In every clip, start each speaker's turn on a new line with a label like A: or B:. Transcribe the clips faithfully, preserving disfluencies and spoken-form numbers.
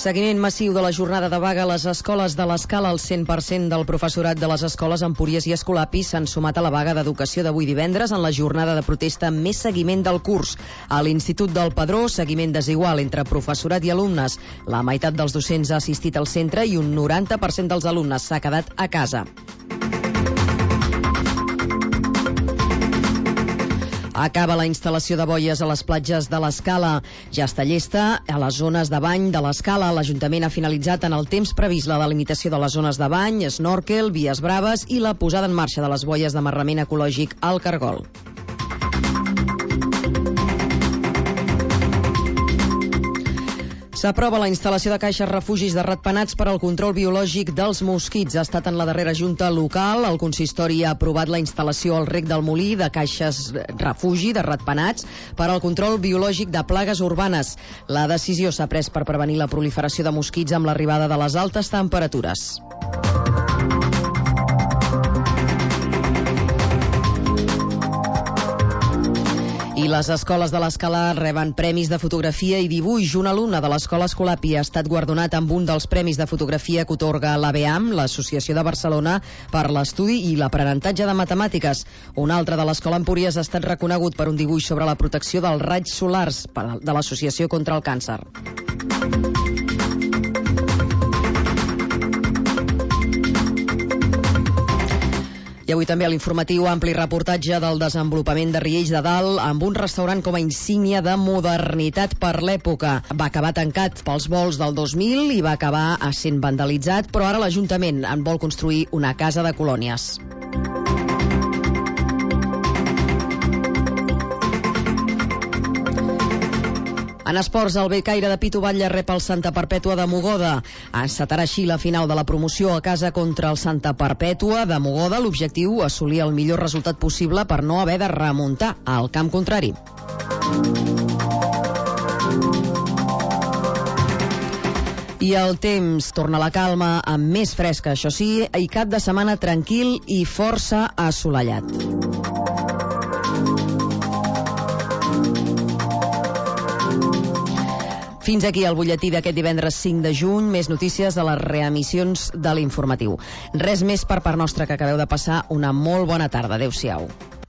A: Seguiment massiu de la jornada de vaga a les escoles de l'Escala. El cent per cent del professorat de les escoles Empúries i Escolapis s'han sumat a la vaga d'educació d'avui divendres en la jornada de protesta més seguiment del curs. A l'Institut del Padró, seguiment desigual entre professorat i alumnes. La meitat dels docents ha assistit al centre i un noranta per cent dels alumnes s'ha quedat a casa. Acaba la instal·lació de boies a les platges de l'Escala. Ja està llesta a les zones de bany de l'Escala. L'Ajuntament ha finalitzat en el temps previst la delimitació de les zones de bany, snorkel, vies braves i la posada en marxa de les boies d'amarrament ecològic al Cargol. S'aprova la instal·lació de caixes refugis de ratpenats per al control biològic dels mosquits. Ha estat en la darrera junta local. El consistori ha aprovat la instal·lació al Rec del Molí de caixes refugi de ratpenats per al control biològic de plagues urbanes. La decisió s'ha pres per prevenir la proliferació de mosquits amb l'arribada de les altes temperatures. I les escoles de l'Escala reben premis de fotografia i dibuix. Un alumne de l'escola Escolapi ha estat guardonat amb un dels premis de fotografia que otorga l'A B A M, l'Associació de Barcelona, per l'estudi i l'aprenentatge de matemàtiques. Un altre de l'escola Empúries ha estat reconegut per un dibuix sobre la protecció dels raigs solars de l'Associació contra el Càncer. I avui també a l'informatiu ampli reportatge del desenvolupament de Riells de Dalt amb un restaurant com a insígnia de modernitat per l'època. Va acabar tancat pels vols del dos mil i va acabar sent vandalitzat, però ara l'Ajuntament en vol construir una casa de colònies. En esports, el Becaire de Pitu Batlle rep el Santa Perpètua de Mogoda. Encetarà així la final de la promoció a casa contra el Santa Perpètua de Mogoda. L'objectiu, assolir el millor resultat possible per no haver de remuntar al camp contrari. I el temps torna a la calma, amb més fresca, això sí, i cap de setmana tranquil i força assolellat. Fins aquí el butlletí d'aquest divendres cinc de juny. Més notícies de les reemissions de l'informatiu. Res més per part nostra, que acabeu de passar una molt bona tarda. Adéu-siau.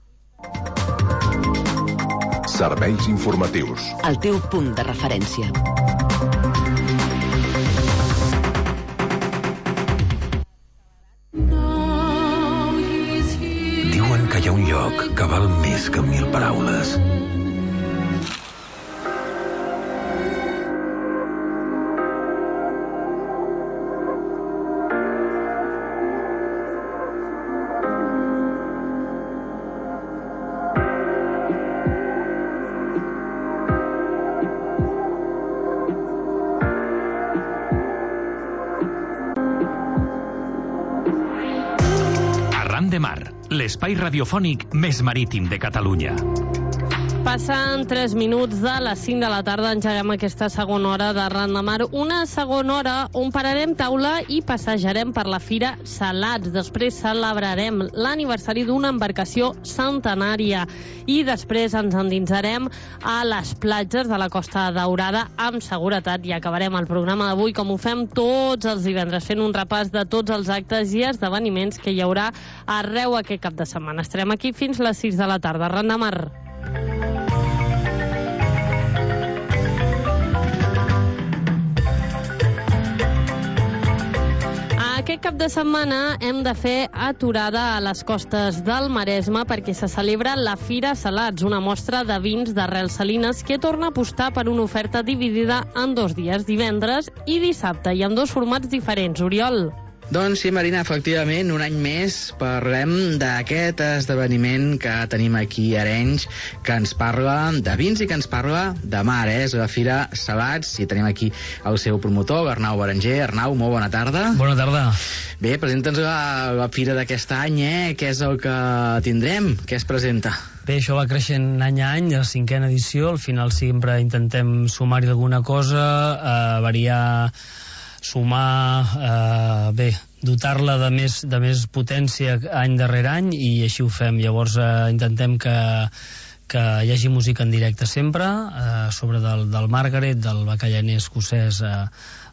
B: Serveis informatius.
C: El teu punt de referència.
D: Diuen que hi ha un lloc que val més que mil paraules. L'espai radiofònic més marítim de Catalunya.
E: Passant tres minuts de les cinc de la tarda, engeguem aquesta segona hora de Ran de Mar. Una segona hora on pararem taula i passejarem per la Fira Salats. Després celebrarem l'aniversari d'una embarcació centenària i després ens endinsarem a les platges de la Costa Daurada amb seguretat i acabarem el programa d'avui com ho fem tots els divendres, fent un repàs de tots els actes i esdeveniments que hi haurà arreu aquest cap de setmana. Estarem aquí fins les sis de la tarda. Ran de Mar. Aquest cap de setmana hem de fer aturada a les costes del Maresme perquè se celebra la Fira Salats, una mostra de vins d'arrels salines que torna a apostar per una oferta dividida en dos dies, divendres i dissabte, i en dos formats diferents. Oriol.
F: Doncs sí, Marina, efectivament, un any més parlem d'aquest esdeveniment que tenim aquí a Arenys, que ens parla de vins i que ens parla de mar, eh? És la Fira Salats, i tenim aquí el seu promotor, Arnau Berenger. Arnau, molt bona tarda.
G: Bona tarda.
F: Bé, presenta'ns la, la Fira d'aquest any, eh? Què és el que tindrem? Què es presenta?
G: Bé, això va creixent any a any, la cinquena edició. Al final sempre intentem sumar-hi alguna cosa, eh, variar, sumar, eh, bé, dotar-la de més, de més potència any darrere any, i així ho fem. Llavors eh, intentem que, que hi hagi música en directe sempre, eh, sobre del, del Margaret, del bacallaner escocès, eh,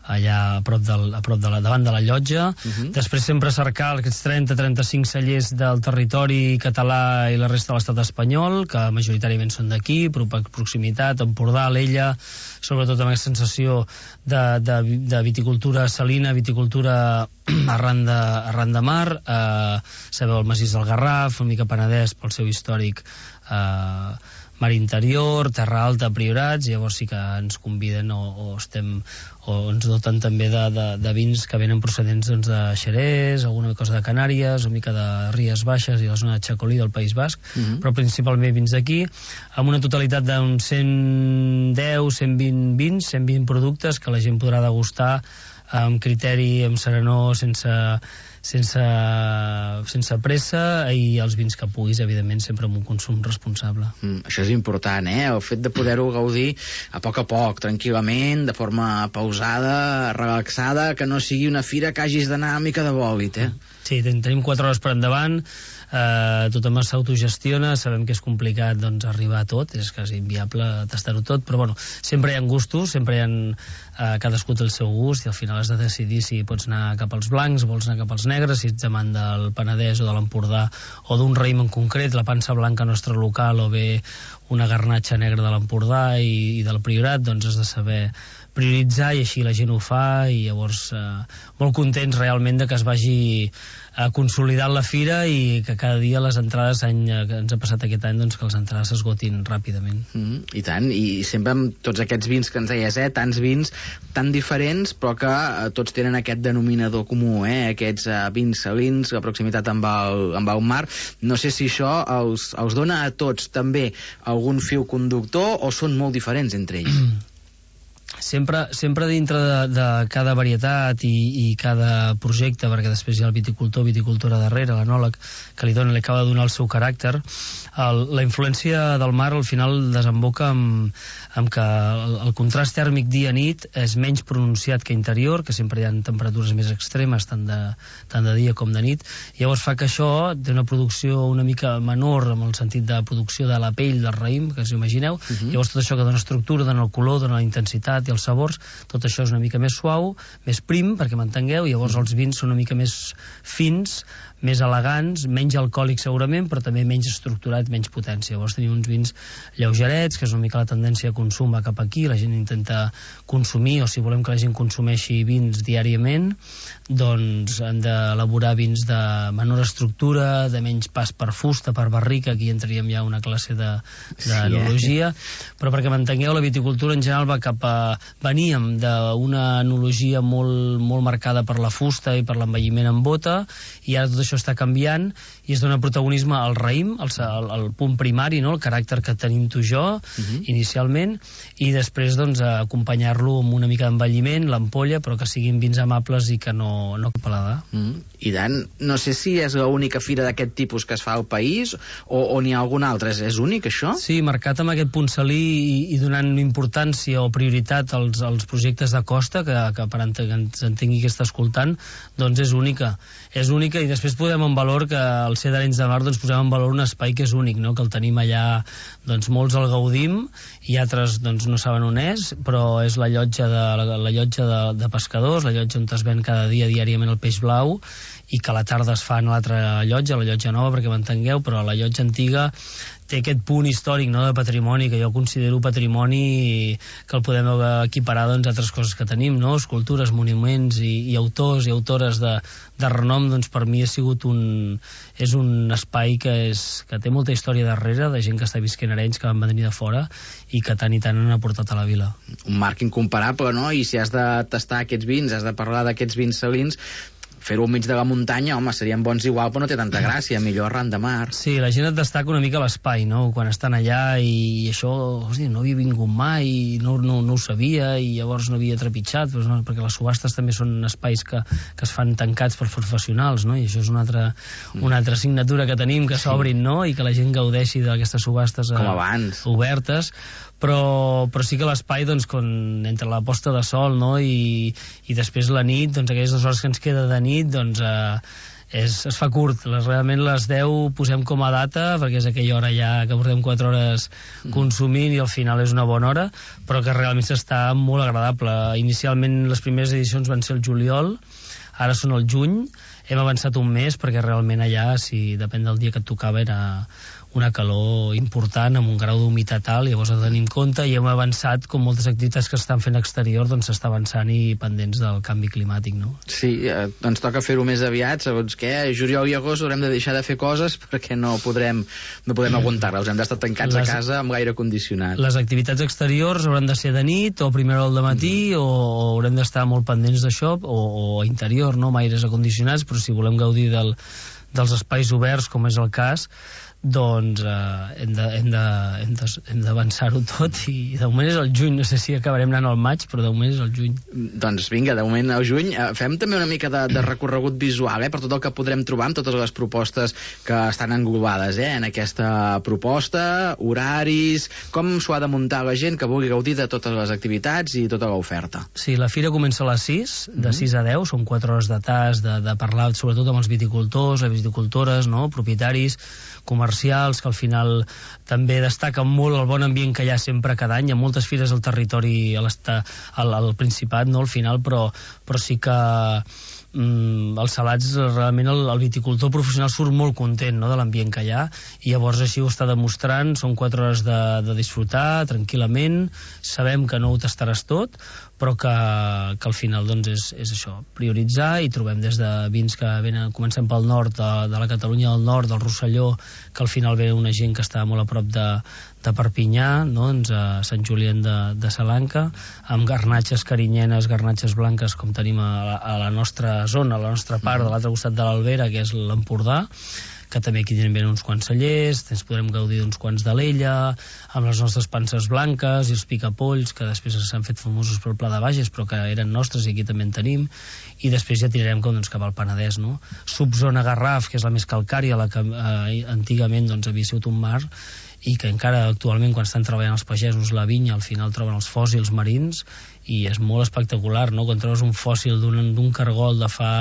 G: allà a prop, del, a prop de la, davant de la llotja. Uh-huh. Després sempre cercar aquests trenta a trenta-cinc cellers del territori català i la resta de l'estat espanyol, que majoritàriament són d'aquí, proximitat, Empordà, l'Ella, sobretot amb aquesta sensació de, de, de viticultura salina, viticultura arran de, arran de mar, eh, sabeu, el massís del Garraf, una mica Penedès pel seu històric eh, mar interior, terra alta, Priorats, llavors sí que ens conviden o, o estem o ens doten també de, de, de vins que venen procedents doncs, de Xerès, alguna cosa de Canàries, una mica de Ries Baixes i la zona de Chacolí del País Basc, uh-huh. però principalment vins d'aquí, amb una totalitat d'uns cent deu, cent vint vins, cent vint productes que la gent podrà degustar amb criteri, amb serenor, sense, sense, sense pressa, i els vins que puguis, evidentment, sempre amb un consum responsable.
F: Mm, això és important, eh? El fet de poder-ho gaudir a poc a poc, tranquil·lament, de forma pausada, relaxada, que no sigui una fira que hagis d'anar a mica de bòlit, eh?
G: Sí, ten tenim quatre hores per endavant, eh, tothom s'autogestiona, sabem que és complicat doncs, arribar a tot, és quasi inviable tastar-ho tot, però bueno, sempre hi ha gustos, sempre hi ha eh, cadascú té el seu gust, i al final has de decidir si pots anar cap als blancs, vols anar cap als negres, si ets amant del Penedès o de l'Empordà o d'un raïm en concret, la pansa blanca nostra local o bé una garnatxa negra de l'Empordà i, i del Priorat, doncs has de saber prioritzar, i així la gent ho fa, i llavors eh, molt contents realment de que es vagi eh, consolidant la fira, i que cada dia les entrades any, que ens ha passat aquest any, doncs que les entrades s'esgotin ràpidament.
F: Mm, I tant, i sempre amb tots aquests vins que ens deies, eh, tants vins tan diferents, però que eh, tots tenen aquest denominador comú, eh, aquests eh, vins salins, la proximitat amb el, amb el mar. No sé si això els, els dona a tots també algun fil conductor, o són molt diferents entre ells?
G: Sempre, sempre dintre de, de cada varietat i, i cada projecte, perquè després hi ha el viticultor, viticultora darrere, l'enòleg, que li dona, li acaba de donar el seu caràcter, el, la influència del mar al final desemboca amb, amb que el, el contrast tèrmic dia-nit és menys pronunciat que interior, que sempre hi ha temperatures més extremes, tant de, tant de dia com de nit, i llavors fa que això té una producció una mica menor, amb el sentit de producció de la pell del raïm, que us imagineu, uh-huh. Llavors tot això que dona estructura, dona el color, dona la intensitat i els sabors, tot això és una mica més suau, més prim, perquè m'entengueu, i llavors els vins són una mica més fins, més elegants, menys alcohòlics segurament, però també menys estructurat, menys potència. Llavors tenim uns vins lleugerets, que és una mica la tendència de consum va cap aquí, la gent intenta consumir, o si volem que la gent consumeixi vins diàriament, doncs han d'elaborar vins de menor estructura, de menys pas per fusta, per barrica, aquí entraríem ja una classe d'enologia, sí, eh? Però perquè m'entengueu, la viticultura en general va cap a... veníem d'una enologia molt, molt marcada per la fusta i per l'envelliment en bota, i ara tot això està canviant i es dona protagonisme al raïm, al, al, al punt primari, no? El caràcter que tenim tu jo, uh-huh. inicialment, i després doncs, acompanyar-lo amb una mica d'envelliment, l'ampolla, però que siguin vins amables i que no, no paladar.
F: Mm. I tant, no sé si és l'única fira d'aquest tipus que es fa al país o, o n'hi ha alguna altra. És, és únic, això?
G: Sí, marcat amb aquest punt salí i, i donant importància o prioritat als, als projectes de costa, que, que per que ens entengui que està escoltant, doncs és única. És única, i després posem en valor que al ser d'Arenys de Mar doncs posem en valor un espai que és únic, no? Que el tenim allà, doncs molts el gaudim i altres doncs no saben on és, però és la llotja de, la, la llotja de, de pescadors, la llotja on es ven cada dia diàriament el peix blau, i que a la tarda es fa en l'altra llotja, la llotja nova, perquè m'entengueu, però la llotja antiga té aquest punt històric, no?, de patrimoni, que jo considero patrimoni que el podem equiparar doncs, a altres coses que tenim, no?, escultures, monuments i, i autors i autores de, de renom. Doncs per mi ha sigut un, és un espai que, és, que té molta història darrere, de gent que està visquent a Arenys, que van venir de fora i que tant i tant han aportat a la vila.
F: Un marc incomparable, no?, i si has de tastar aquests vins, has de parlar d'aquests vins salins, fer-ho al mig de la muntanya, home, serien bons igual, però no té tanta gràcia, millor arran de mar.
G: Sí, la gent et destaca una mica l'espai, no?, quan estan allà, i això, hosti, no havia vingut mai, i no, no, no ho sabia, i llavors no havia trepitjat, doncs, no, perquè les subhastes també són espais que, que es fan tancats per professionals, no?, i això és una altra, una altra assignatura que tenim, que s'obrin, no?, i que la gent gaudeixi d'aquestes subhastes
F: com abans,
G: obertes, però, però sí que l'espai, doncs, quan, entre la posta de sol, no?, i, i després la nit, doncs aquelles dues hores que ens queda de nit, doncs eh, és, es fa curt. Les, realment les deu posem com a data, perquè és aquella hora ja que portem quatre hores consumint i al final és una bona hora, però que realment s'està molt agradable. Inicialment les primeres edicions van ser el juliol, ara són el juny, hem avançat un mes perquè realment allà, si depèn del dia que et tocava, era una calor important amb un grau d'humitat alt, llavors ho tenim en compte i hem avançat, com moltes activitats que estan fent exterior, doncs s'està avançant i pendents del canvi climàtic, no?
F: Sí, eh, ens toca fer-ho més aviat, segons què, juliol i agost haurem de deixar de fer coses perquè no podrem, no podem aguantar-les, hem d'estar tancats les, a casa amb gaire condicionat.
G: Les activitats exteriors hauran de ser de nit o a primera hora del matí mm. o haurem d'estar molt pendents d'això o, o a interior, no? Amb aires acondicionats, però si volem gaudir del, dels espais oberts, com és el cas, doncs eh, hem de, hem de, hem de, hem d'avançar-ho tot i de moment és el juny, no sé si acabarem anant al maig, però de moment és el juny.
F: Doncs vinga, de moment al juny. Eh, fem també una mica de, de recorregut visual, eh, per tot el que podrem trobar amb totes les propostes que estan englobades eh, en aquesta proposta, horaris, com s'ho ha de muntar la gent que vulgui gaudir de totes les activitats i tota l'oferta.
G: Sí, la fira comença a les sis, de mm-hmm. sis a deu, són quatre hores de tas, de, de parlar sobretot amb els viticultors, les viticultores, no? Propietaris, comercials, que al final també destaquen molt el bon ambient que hi ha sempre cada any. Hi ha moltes fires al territori al, al, al Principat, no al final, però, però sí que mm, els salats, realment el, el viticultor professional surt molt content, no?, de l'ambient que hi ha, i llavors així ho està demostrant. Són quatre hores de, de disfrutar tranquil·lament, sabem que no ho tastaràs tot, però que, que al final doncs és, és això, prioritzar, i trobem des de vins que venen, comencem pel nord de, de la Catalunya del Nord, del Rosselló, que al final ve una gent que està molt a prop de, de Perpinyà, no? Doncs a Sant Julien de, de Salanca, amb garnatxes carinyenes, garnatxes blanques, com tenim a la, a la nostra zona, a la nostra part, de l'altre costat de l'Albera, que és l'Empordà, que també aquí tenen uns quants cellers, ens podrem gaudir d'uns quants d'Alella, amb les nostres panses blanques i els picapolls, que després s'han fet famosos pel Pla de Bages, però que eren nostres i aquí també en tenim, i després ja tirarem com, doncs, cap al Penedès, no? Subzona Garraf, que és la més calcària, la que eh, antigament doncs, havia sigut un mar, i que encara actualment, quan estan treballant els pagesos la vinya, al final troben els fòssils marins, i és molt espectacular, no?, quan trobes un fòssil d'un cargol de fa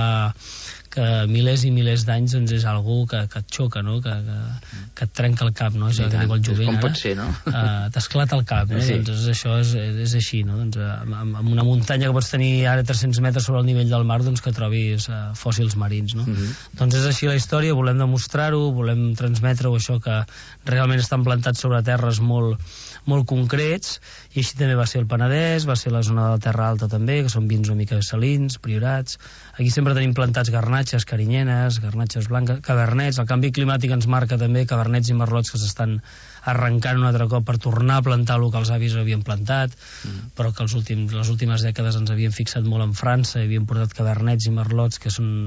G: que milers i milers d'anys, doncs és algú que, que et xoca, no?, que, que, que et trenca el cap, no? És el que diu el jovent,
F: com pot ser, no?
G: Uh, t'esclata el cap, no? Sí. Doncs això és, és així, no? Doncs, amb, amb una muntanya que pots tenir ara tres-cents metres sobre el nivell del mar, doncs que trobis uh, fòssils marins, no? Uh-huh. Doncs és així la història, volem demostrar-ho, volem transmetre-ho, això, que realment estan plantats sobre terres molt, molt concrets, i així també va ser el Penedès, va ser la zona de la Terra Alta també, que són vins una mica salins, priorats. Aquí sempre tenim plantats garnatxes carinyenes, garnatxes blanques, cabernets. El canvi climàtic ens marca també cabernets i merlots que s'estan arrencant un altre cop per tornar a plantar el que els avis havien plantat, mm. però que els últims, les últimes dècades ens havien fixat molt en França, i havien portat cabernets i merlots, que són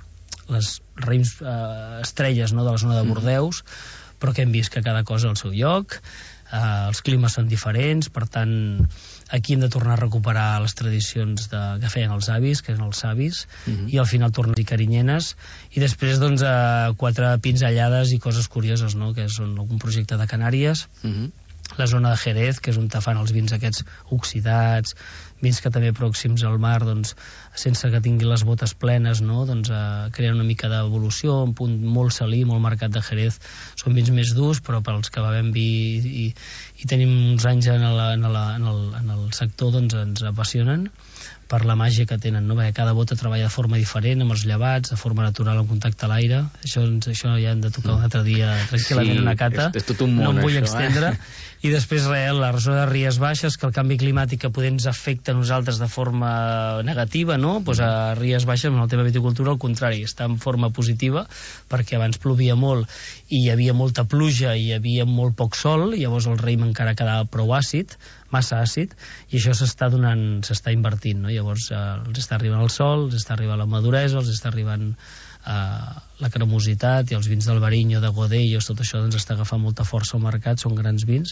G: les raïms eh, estrelles, no?, de la zona de Bordeus, mm. però que hem vist que cada cosa al seu lloc. Uh, els climes són diferents, per tant aquí hem de tornar a recuperar les tradicions de, que feien els avis, que eren els savis, uh-huh. i al final tornar-hi carinyenes, i després doncs uh, quatre pinzellades i coses curioses, no?, que són algun projecte de Canàries, uh-huh. la zona de Jerez, que és on te fan els vins aquests oxidats, vins que també pròxims al mar, doncs, sense que tinguin les botes plenes, no?, doncs, eh, creen una mica d'evolució, un punt molt salí, molt marcat de Jerez. Són vins més durs, però per als que bevem vi i, i, i tenim uns anys en, la, en, la, en, el, en el sector, doncs ens apassionen per la màgia que tenen, no? Perquè cada bota treballa de forma diferent, amb els llevats, de forma natural, en contacte a l'aire. Això, això ja hem de tocar un altre dia tranquil·lament, sí, una cata.
F: És, és tot un món,
G: no em vull
F: això,
G: extendre. Eh? I després, res, la zona de Ries Baixes, que el canvi climàtic que poder ens afecta a nosaltres de forma negativa, no? Pues a Ries Baixes, en el tema viticultura, al contrari, està en forma positiva, perquè abans plovia molt i hi havia molta pluja i hi havia molt poc sol, i llavors el raïm encara quedava prou àcid, massa àcid, i això s'està donant, s'està invertint, no? Llavors eh, els està arribant el sol, els està arribant la maduresa, els està arribant eh, la cremositat, i els vins del Bariño, de Godellos, tot això doncs està agafant molta força al mercat, són grans vins.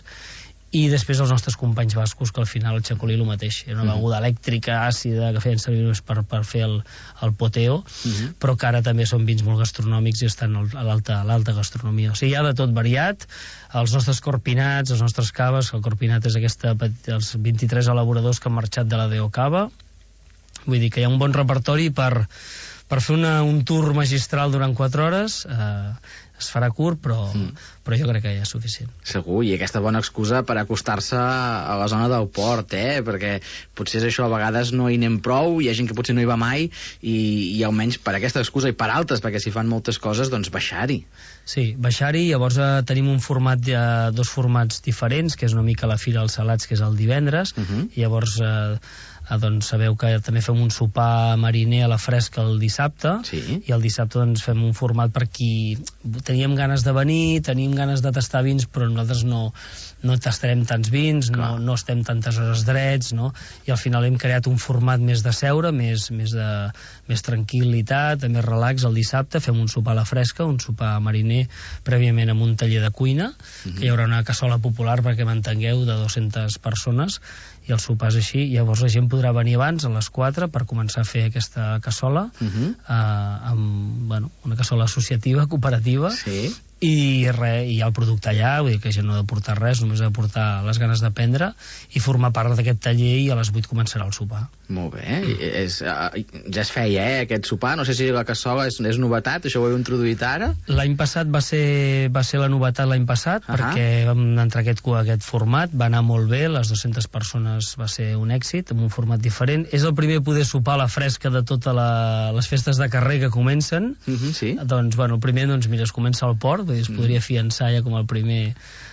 G: I després els nostres companys bascos, que al final el Chacolí el mateix, era una beguda elèctrica, àcida, que feien servir per, per fer el, el poteo, uh-huh. però que ara també són vins molt gastronòmics i estan a l'alta, a l'alta gastronomia. O sigui, hi ha de tot variat, els nostres corpinats, els nostres caves, el corpinat és aquesta, els vint-i-tres elaboradors que han marxat de la D O Cava, vull dir que hi ha un bon repertori per, per fer una, un tour magistral durant quatre hores eh, es farà curt, però, mm. però jo crec que ja és suficient.
F: Segur, i aquesta bona excusa per acostar-se a la zona del port, eh? Perquè potser és això, a vegades no hi anem prou, hi ha gent que potser no hi va mai, i, i almenys per aquesta excusa i per altres, perquè s'hi fan moltes coses, doncs baixar-hi.
G: Sí, baixar-hi, llavors eh, tenim un format, eh, dos formats diferents, que és una mica la Fira dels Salats, que és el divendres, uh -huh. i llavors... Eh, Ah, doncs sabeu que també fem un sopar mariner a la fresca el dissabte,
F: sí.
G: i el dissabte doncs fem un format per qui teníem ganes de venir, teníem ganes de tastar vins, però nosaltres no, no tastarem tants vins, no, no estem tantes hores drets, no? I al final hem creat un format més de seure, més, més, de, més tranquil·litat, més relax el dissabte, fem un sopar a la fresca, un sopar mariner prèviament amb un taller de cuina, uh-huh. que hi haurà una cassola popular, perquè m'entengueu, de dues-centes persones, i el sopar és així, i llavors la gent podrà venir abans, a les quatre, per començar a fer aquesta cassola, uh-huh. eh, amb bueno, una cassola associativa, cooperativa,
F: sí.
G: i, re, i hi ha el producte allà, vull dir que ja no ha de portar res, només ha de portar les ganes d'aprendre i formar part d'aquest taller, i a les vuit començarà el sopar.
F: Molt bé, és, ja es feia, eh, aquest sopar, no sé si la cassola és, és novetat, això ho heu introduït ara?
G: L'any passat va ser, va ser la novetat l'any passat, uh-huh. perquè vam entrar aquest, aquest format, va anar molt bé, les dues-centes persones va ser un èxit, amb un format diferent. És el primer poder sopar a la fresca de totes la, les festes de carrer que comencen.
F: Uh-huh, sí.
G: Doncs, bueno, el primer, doncs, mira, es comença al port, vull dir, es podria fiançar ja com el primer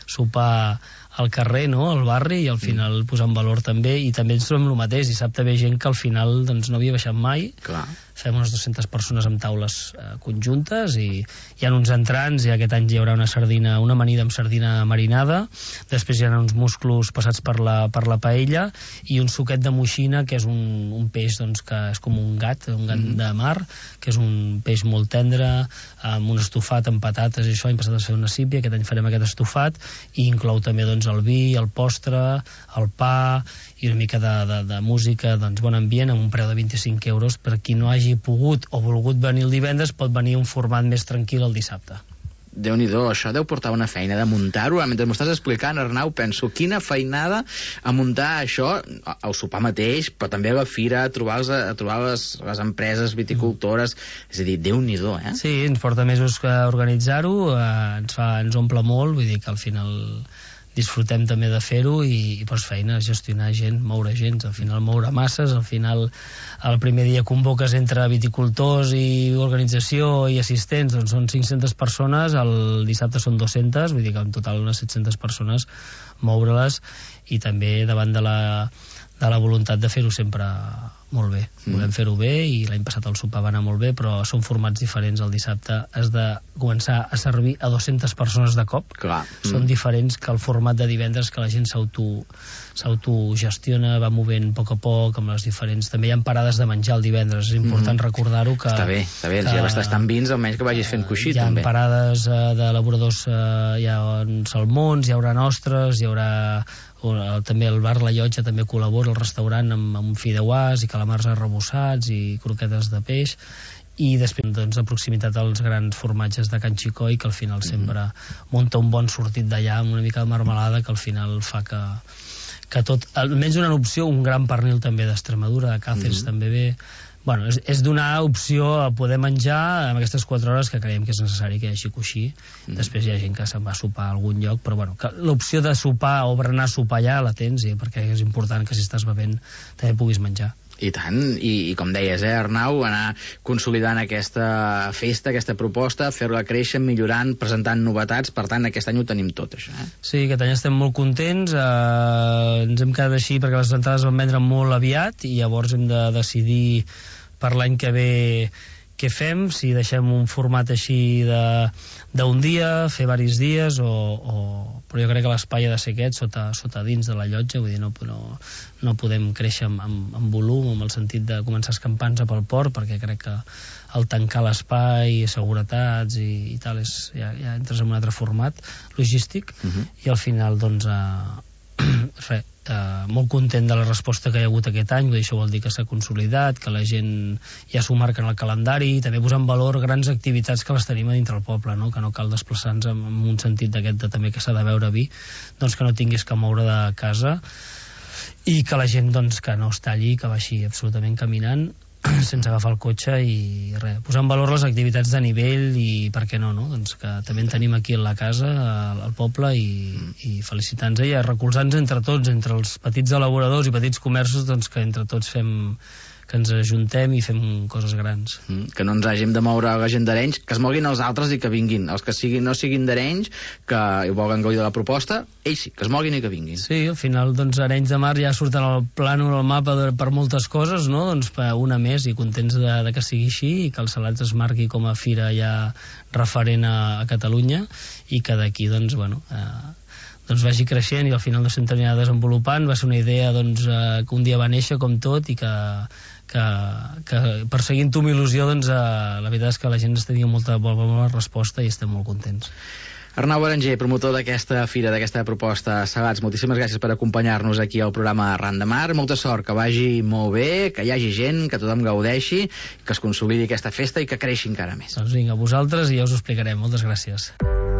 G: sopar al carrer, no?, al barri, i al final mm. posar en valor també, i també ens trobem el mateix, dissabte ve gent que al final doncs, no havia baixat mai.
F: Clar.
G: Fem unes dues-centes persones amb taules eh, conjuntes, i hi ha uns entrants, i aquest any hi haurà una sardina, una amanida amb sardina marinada, després hi ha uns musclos passats per la, per la paella, i un suquet de moixina, que és un, un peix doncs, que és com un gat, un gat mm. de mar, que és un peix molt tendre, amb un estofat amb patates, i això, hem passat a fer una sípia, aquest any farem aquest estofat, i inclou també doncs, el vi, el postre, el pa, i una mica de, de, de música, doncs bon ambient, amb un preu de vint-i-cinc euros. Per qui no hagi pogut o volgut venir el divendres, pot venir un format més tranquil el dissabte.
F: Déu-n'hi-do, això deu portar una feina de muntar-ho. Mentre m'ho estàs explicant, Arnau, penso, quina feinada a muntar això, al sopar mateix, però també a la fira, a trobar, els, a trobar les, les empreses viticultores, mm. és a dir, Déu-n'hi-do, eh?
G: Sí, ens porta mesos que organitzar-ho, eh, ens, fa, ens omple molt, vull dir que al final disfrutem també de fer-ho, i, i pues, feina, gestionar gent, moure gent, al final moure masses, al final el primer dia convoques entre viticultors i organització i assistents, doncs són cinc-centes persones, el dissabte són dues-centes, vull dir que en total unes set-centes persones, moure-les, i també davant de la, de la voluntat de fer-ho sempre molt bé. Mm. Volem fer-ho bé, i l'any passat el sopar va anar molt bé, però són formats diferents. El dissabte has de començar a servir a dues-centes persones de cop.
F: Clar.
G: Són mm. diferents que el format de divendres, que la gent s'auto s'autogestiona, va movent a poc a poc amb les diferents... També hi ha parades de menjar el divendres, és important mm. recordar-ho que...
F: Està bé, està bé, que, si ja vas tastant vins, almenys que vagis fent coixí,
G: també. Hi ha
F: també.
G: parades uh, d'elaboradors, uh, hi ha salmons, hi haurà ostres, hi haurà... també el bar La Llotja també col·labora, el restaurant, amb, amb fideuàs i calamars arrebossats i croquetes de peix, i després doncs, de proximitat als grans formatges de Can Xicoi, que al final mm-hmm. sempre munta un bon sortit d'allà amb una mica de marmelada, que al final fa que, que tot, almenys una opció, un gran pernil també d'Extremadura, de Càceres mm-hmm. també ve. Bueno, és, és donar opció a poder menjar en aquestes quatre hores que creiem que és necessari que hi hagi coixí. Mm. Després hi ha gent que se'n va a sopar a algun lloc, però bueno, l'opció de sopar o berenar a sopar allà la tens, eh, perquè és important que si estàs bevent també puguis menjar.
F: I tant, i, i com deies, eh, Arnau, anar consolidant aquesta festa, aquesta proposta, fer-la créixer, millorant, presentant novetats, per tant, aquest any ho tenim tot, això. Eh?
G: Sí, aquest any estem molt contents, eh, ens hem quedat així perquè les entrades van vendre molt aviat, i llavors hem de decidir per l'any que ve què fem, si deixem un format així d'un dia, fer diversos dies, o, o... però jo crec que l'espai ha de ser aquest, sota, sota dins de la llotja, vull dir, no, no, no podem créixer amb, amb, amb volum, amb el sentit de començar escampant-se pel port, perquè crec que el tancar l'espai, seguretats i, i tal, és, ja, ja entres en un altre format logístic, uh-huh. i al final, doncs, eh, res, Uh, molt content de la resposta que hi ha hagut aquest any, vull dir, això vol dir que s'ha consolidat, que la gent ja s'ho marca en el calendari, i també posar en valor grans activitats que les tenim a dintre el poble, no? Que no cal desplaçar-nos en, en un sentit d'aquest de també que s'ha de beure vi, doncs que no tinguis que moure de casa, i que la gent doncs que no està allí, que va així absolutament caminant, sense agafar el cotxe i res, posar en valor les activitats de nivell i per què no, no? Doncs que també en tenim aquí a la casa, al poble, i, i felicitar-nos i recolzar-nos entre tots, entre els petits elaboradors i petits comerços, doncs que entre tots fem, que ens ajuntem i fem coses grans.
F: Mm, que no ens hàgim de moure la gent d'Arenys, que es moguin els altres i que vinguin. Els que siguin, no siguin d'Arenys, que volen gaudir de la proposta, ells sí, que es moguin i que vinguin.
G: Sí, al final, doncs, Arenys de Mar ja surten al plànol, al mapa de, per moltes coses, no? Doncs per una més, i contents de, de que sigui així, i que el Salats es marqui com a fira ja referent a, a Catalunya, i que d'aquí, doncs, bueno... Eh, doncs vagi creixent i al final no s'han terminat desenvolupant. Va ser una idea doncs, eh, que un dia va néixer com tot i que, que, que perseguint-ho amb il·lusió, doncs, eh, la veritat és que la gent està tenint molta bona resposta i estem molt contents.
F: Arnau Berenguer, promotor d'aquesta fira, d'aquesta proposta Salats, moltíssimes gràcies per acompanyar-nos aquí al programa Arran de Mar. Molta sort, que vagi molt bé, que hi hagi gent, que tothom gaudeixi, que es consolidi aquesta festa i que creixi encara més.
G: Doncs vinga, vosaltres, i ja us ho explicarem. Moltes gràcies.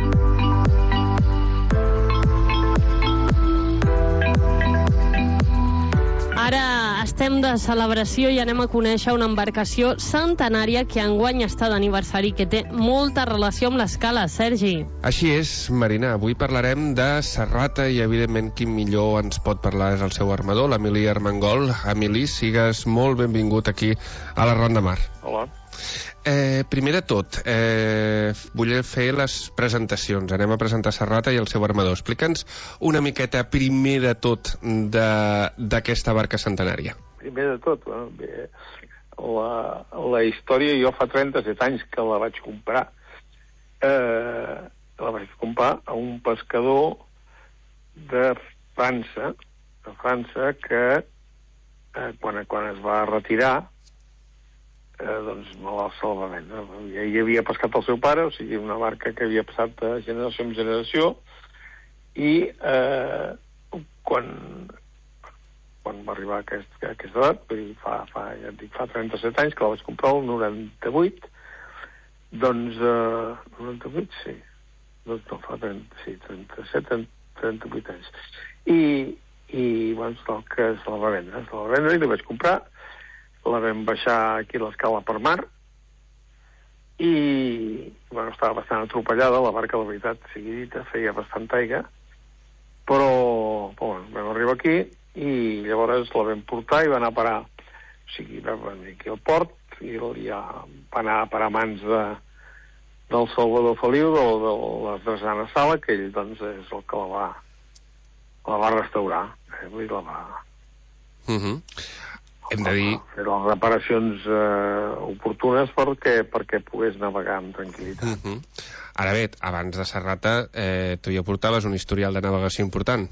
E: Ara estem de celebració i anem a conèixer una embarcació centenària que enguany està d'aniversari, que té molta relació amb l'escala. Sergi.
H: Així és, Marina. Avui parlarem de Serrata i, evidentment, qui millor ens pot parlar és el seu armador, l'Emili Armengol. Emili, sigues molt benvingut aquí a l'Arran de Mar.
I: Hola.
H: Eh, primer de tot, eh, vull fer les presentacions. Anem a presentar Serrata i el seu armador. Explica'ns una miqueta, primer de tot, d'aquesta barca centenària.
I: Primer de tot, bueno, bé, la, la història, jo fa trenta-set anys que la vaig comprar. Eh, la vaig comprar a un pescador de França, de França que eh, quan, quan es va retirar, Eh, doncs me la va vendre. Ja hi havia pescat el seu pare, o sigui, una barca que havia passat de generació en generació, i eh, quan, quan va arribar a, aquest, a aquesta edat, vull dir, fa, fa, ja et dic, fa trenta-set anys que la vaig comprar el noranta-vuit, doncs, eh, noranta-vuit, sí, doncs no, fa trenta, sí, trenta-set, trenta-vuit anys. I, i doncs, el que se la va vendre, se la va vendre i la vaig comprar. La vam baixar aquí a l'escala per mar i, bueno, estava bastant atropellada la barca, la veritat, sigui dita, feia bastant aigua, però, però bueno, vam arribar aquí i llavors la vam portar i va anar a parar, o sigui, va venir aquí al port i ja va anar a parar a mans de, del Salvador Feliu, de, de la Dresana Sala, que ell, doncs, és el que la va, la va restaurar, eh? Vull dir, la va...
H: Mhm. Uh-huh. Hem de dir...
I: Fer les reparacions eh, oportunes perquè, perquè pogués navegar amb tranquil·litat.
H: Uh -huh. Ara bé, abans de Serrata, eh, tu ja portaves un historial de navegació important.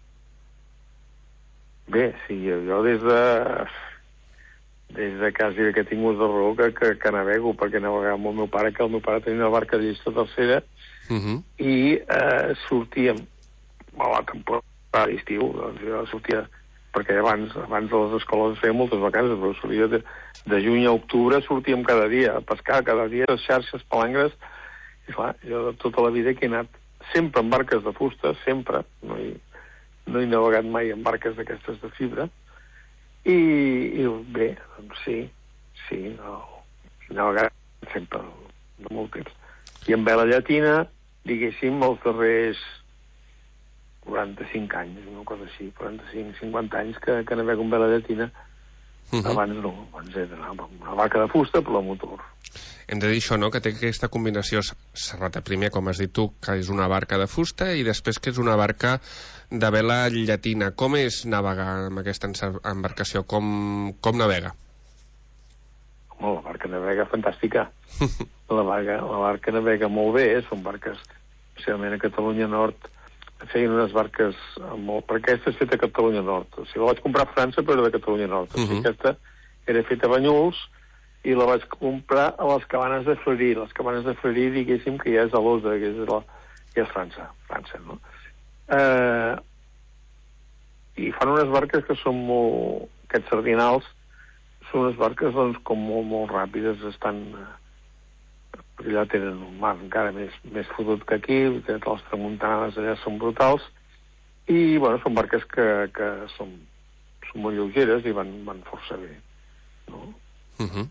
I: Bé, sí, jo des de... des de quasi que he tingut de raó que, que, que navego, perquè navegava amb el meu pare, que el meu pare tenia una barca de llista tercera, uh -huh. i eh, sortíem a la temporada d'estiu, doncs jo sortia... perquè abans, abans de les escoles es feien moltes vacances, però sortia de, de juny a octubre sortíem cada dia a pescar, cada dia les xarxes, palangres, i clar, jo tota la vida he anat sempre en barques de fusta, sempre, no he, no he navegat mai en barques d'aquestes de fibra, i, i bé, doncs sí, sí, no, he navegat sempre, de molt temps. I en vela llatina, diguéssim, els darrers quaranta-cinc anys, una cosa així, quaranta-cinc, cinquanta anys que, que navego amb vela llatina. Uh -huh. Abans no, abans he d'anar amb una barca de fusta per la motor.
H: Hem de dir això, no?, que té aquesta combinació Serrata, primer, com has dit tu, que és una barca de fusta, i després que és una barca de vela llatina. Com és navegar amb aquesta embarcació? Com, com navega?
I: Home, la barca navega fantàstica. la, barca, la barca navega molt bé, són barques, especialment a Catalunya Nord, feien unes barques molt... perquè aquesta és feta a Catalunya Nord. O sigui, la vaig comprar a França, però de Catalunya Nord. O sigui, uh-huh. Aquesta era feta a Banyuls i la vaig comprar a les cabanes de Fleury. Les cabanes de Fleury, diguéssim, que ja és a l'Osa, que és, la, ja és França, França, no? Eh, I fan unes barques que són molt... Aquests sardinals són unes barques, doncs, com molt, molt ràpides, estan... perquè allà tenen un mar encara més, més fotut que aquí, les tramuntanades allà són brutals, i, bueno, són barques que, que són, són molt lleugeres i van, van força bé, no?
H: Uh-huh.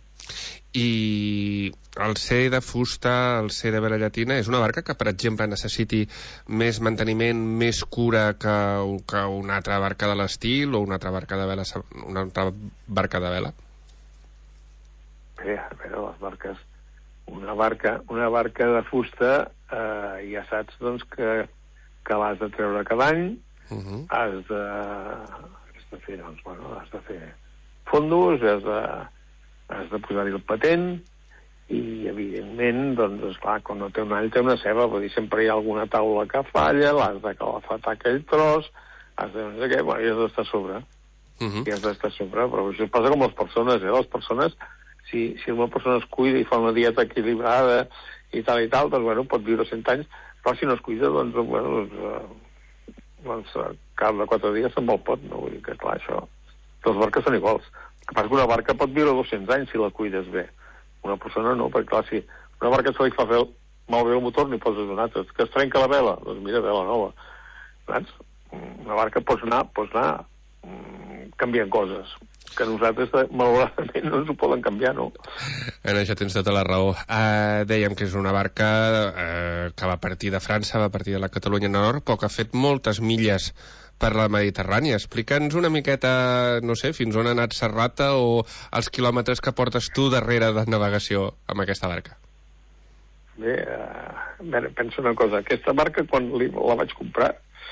H: I el C de fusta, el C de vela llatina, és una barca que, per exemple, necessiti més manteniment, més cura que, que una altra barca de l'estil o una altra barca de vela, una altra barca de vela?
I: Bé, a veure, les barques... Una barca, una barca de fusta, eh, ja saps doncs, que, que l'has de treure cada any, uh-huh. has, de, has de fer, doncs, bueno, has de fer fondos, has de, has de posar-hi el patent, i, evidentment, doncs, esclar, quan no té un all, té una ceba, vull dir, sempre hi ha alguna taula que falla, l'has de calafetar aquell tros, has de no sé què, bueno, i has d'estar a sobre. Uh-huh. I has d'estar a sobre, però això passa com les persones, eh? Les persones, si, si una persona es cuida i fa una dieta equilibrada i tal i tal, doncs, bueno, pot viure cent anys, però si no es cuida, doncs, bueno, doncs, eh, doncs cada quatre dies se'n va al pot, no? Vull dir que, clar, això... Les barques són iguals. El que passa que una barca pot viure dos-cents anys si la cuides bé. Una persona no, perquè, clar, si una barca se li fa fer malbé el motor, n'hi poses un altre. Que es trenca la vela, doncs mira, vela nova. Saps? Una barca pots anar, pots anar mm, canviant coses que nosaltres, malauradament, no ens ho poden canviar, no?
H: En això tens tota la raó. Uh, dèiem que és una barca uh, que va partir de França, va partir de la Catalunya Nord, però que ha fet moltes milles per la Mediterrània. Explica'ns una miqueta, no sé, fins on ha anat Serrata o els quilòmetres que portes tu darrere de navegació amb aquesta barca.
I: Bé, uh, penso una cosa. Aquesta barca, quan li, la vaig comprar,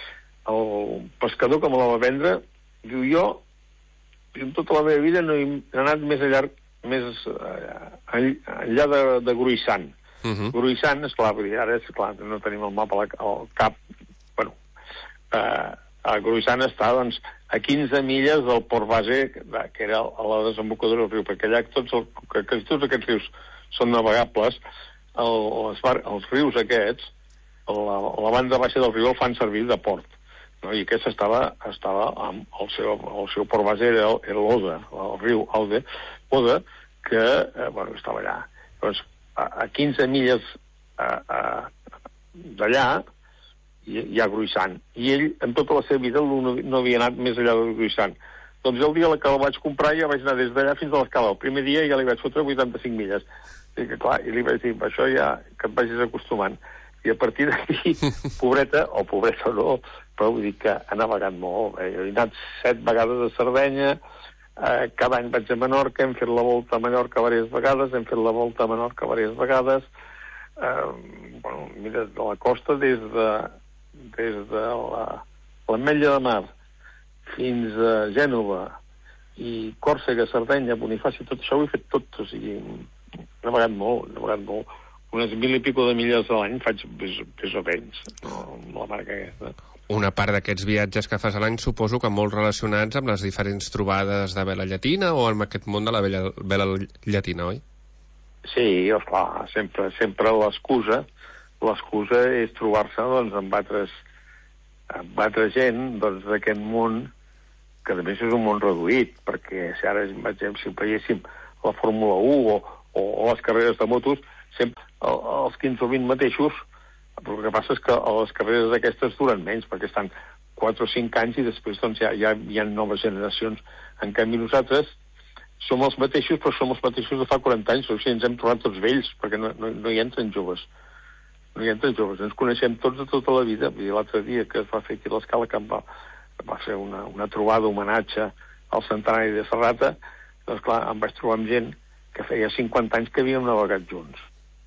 I: el pescador que me la va vendre, diu, jo, en tota la meva vida no he anat més allà, més uh, enllà de, de Gruissant. Uh-huh. Gruissant, esclar, ara és clar, no tenim el mapa al cap. Bueno, uh, a Gruissant està, doncs, a quinze milles del port base, que era a la desembocadura del riu, perquè allà tots, el, que, que tots aquests rius són navegables, el, les bar, els rius aquests, la, la banda baixa del riu el fan servir de port. No? I aquest estava, estava amb el seu, el seu port base era, era l'Oda, el riu Aude, Oda, que, eh, bueno, estava allà. Doncs, a, a quinze milles d'allà hi, hi ha Gruissant. I ell, en tota la seva vida, no, no havia anat més allà de Gruissant. Doncs el dia que el vaig comprar ja vaig anar des d'allà fins a l'escala. El primer dia ja li vaig fotre vuitanta-cinc milles. I, que, clar, i li vaig dir, això ja que et vagis acostumant. I a partir d'aquí, pobreta, o pobreta o no, però vull dir que ha navegat molt. Eh? Jo he anat set vegades a Sardenya, eh, cada any vaig a Menorca, hem fet la volta a Mallorca diverses vegades, hem fet la volta a Menorca diverses vegades. Eh, bueno, mira, de la costa des de, des de la, l'Ametlla de Mar fins a Gènova i Còrsega, Sardenya, Bonifaci, tot això ho he fet tot, o sigui, he navegat molt, he navegat molt. Unes mil i pico de milles a l'any faig més, més o menys, no, amb la marca aquesta.
H: Una part d'aquests viatges que fas a l'any suposo que molt relacionats amb les diferents trobades de vela llatina o amb aquest món de la vela, vela llatina, oi?
I: Sí, esclar, sempre, sempre l'excusa, l'excusa és trobar-se doncs, amb, altres, amb altra gent doncs, d'aquest món, que a més és un món reduït, perquè si ara, si veiéssim la Fórmula u o, o, o les carreres de motos, sempre els quinze o vint mateixos, però el que passa és que les carreres aquestes duren menys, perquè estan quatre o cinc anys i després doncs, ja, ja hi ha noves generacions. En canvi nosaltres som els mateixos, però som els mateixos de fa quaranta anys, o sigui, ens hem trobat tots vells, perquè no, no, no hi entren joves. No hi entren joves, ens coneixem tots de tota la vida. Vull dir, l'altre dia que es va fer aquí a l'Escala Camp va, va fer una, una trobada, homenatge al centenari de Serrata, doncs clar, em vaig trobar amb gent que feia cinquanta anys que havíem navegat junts.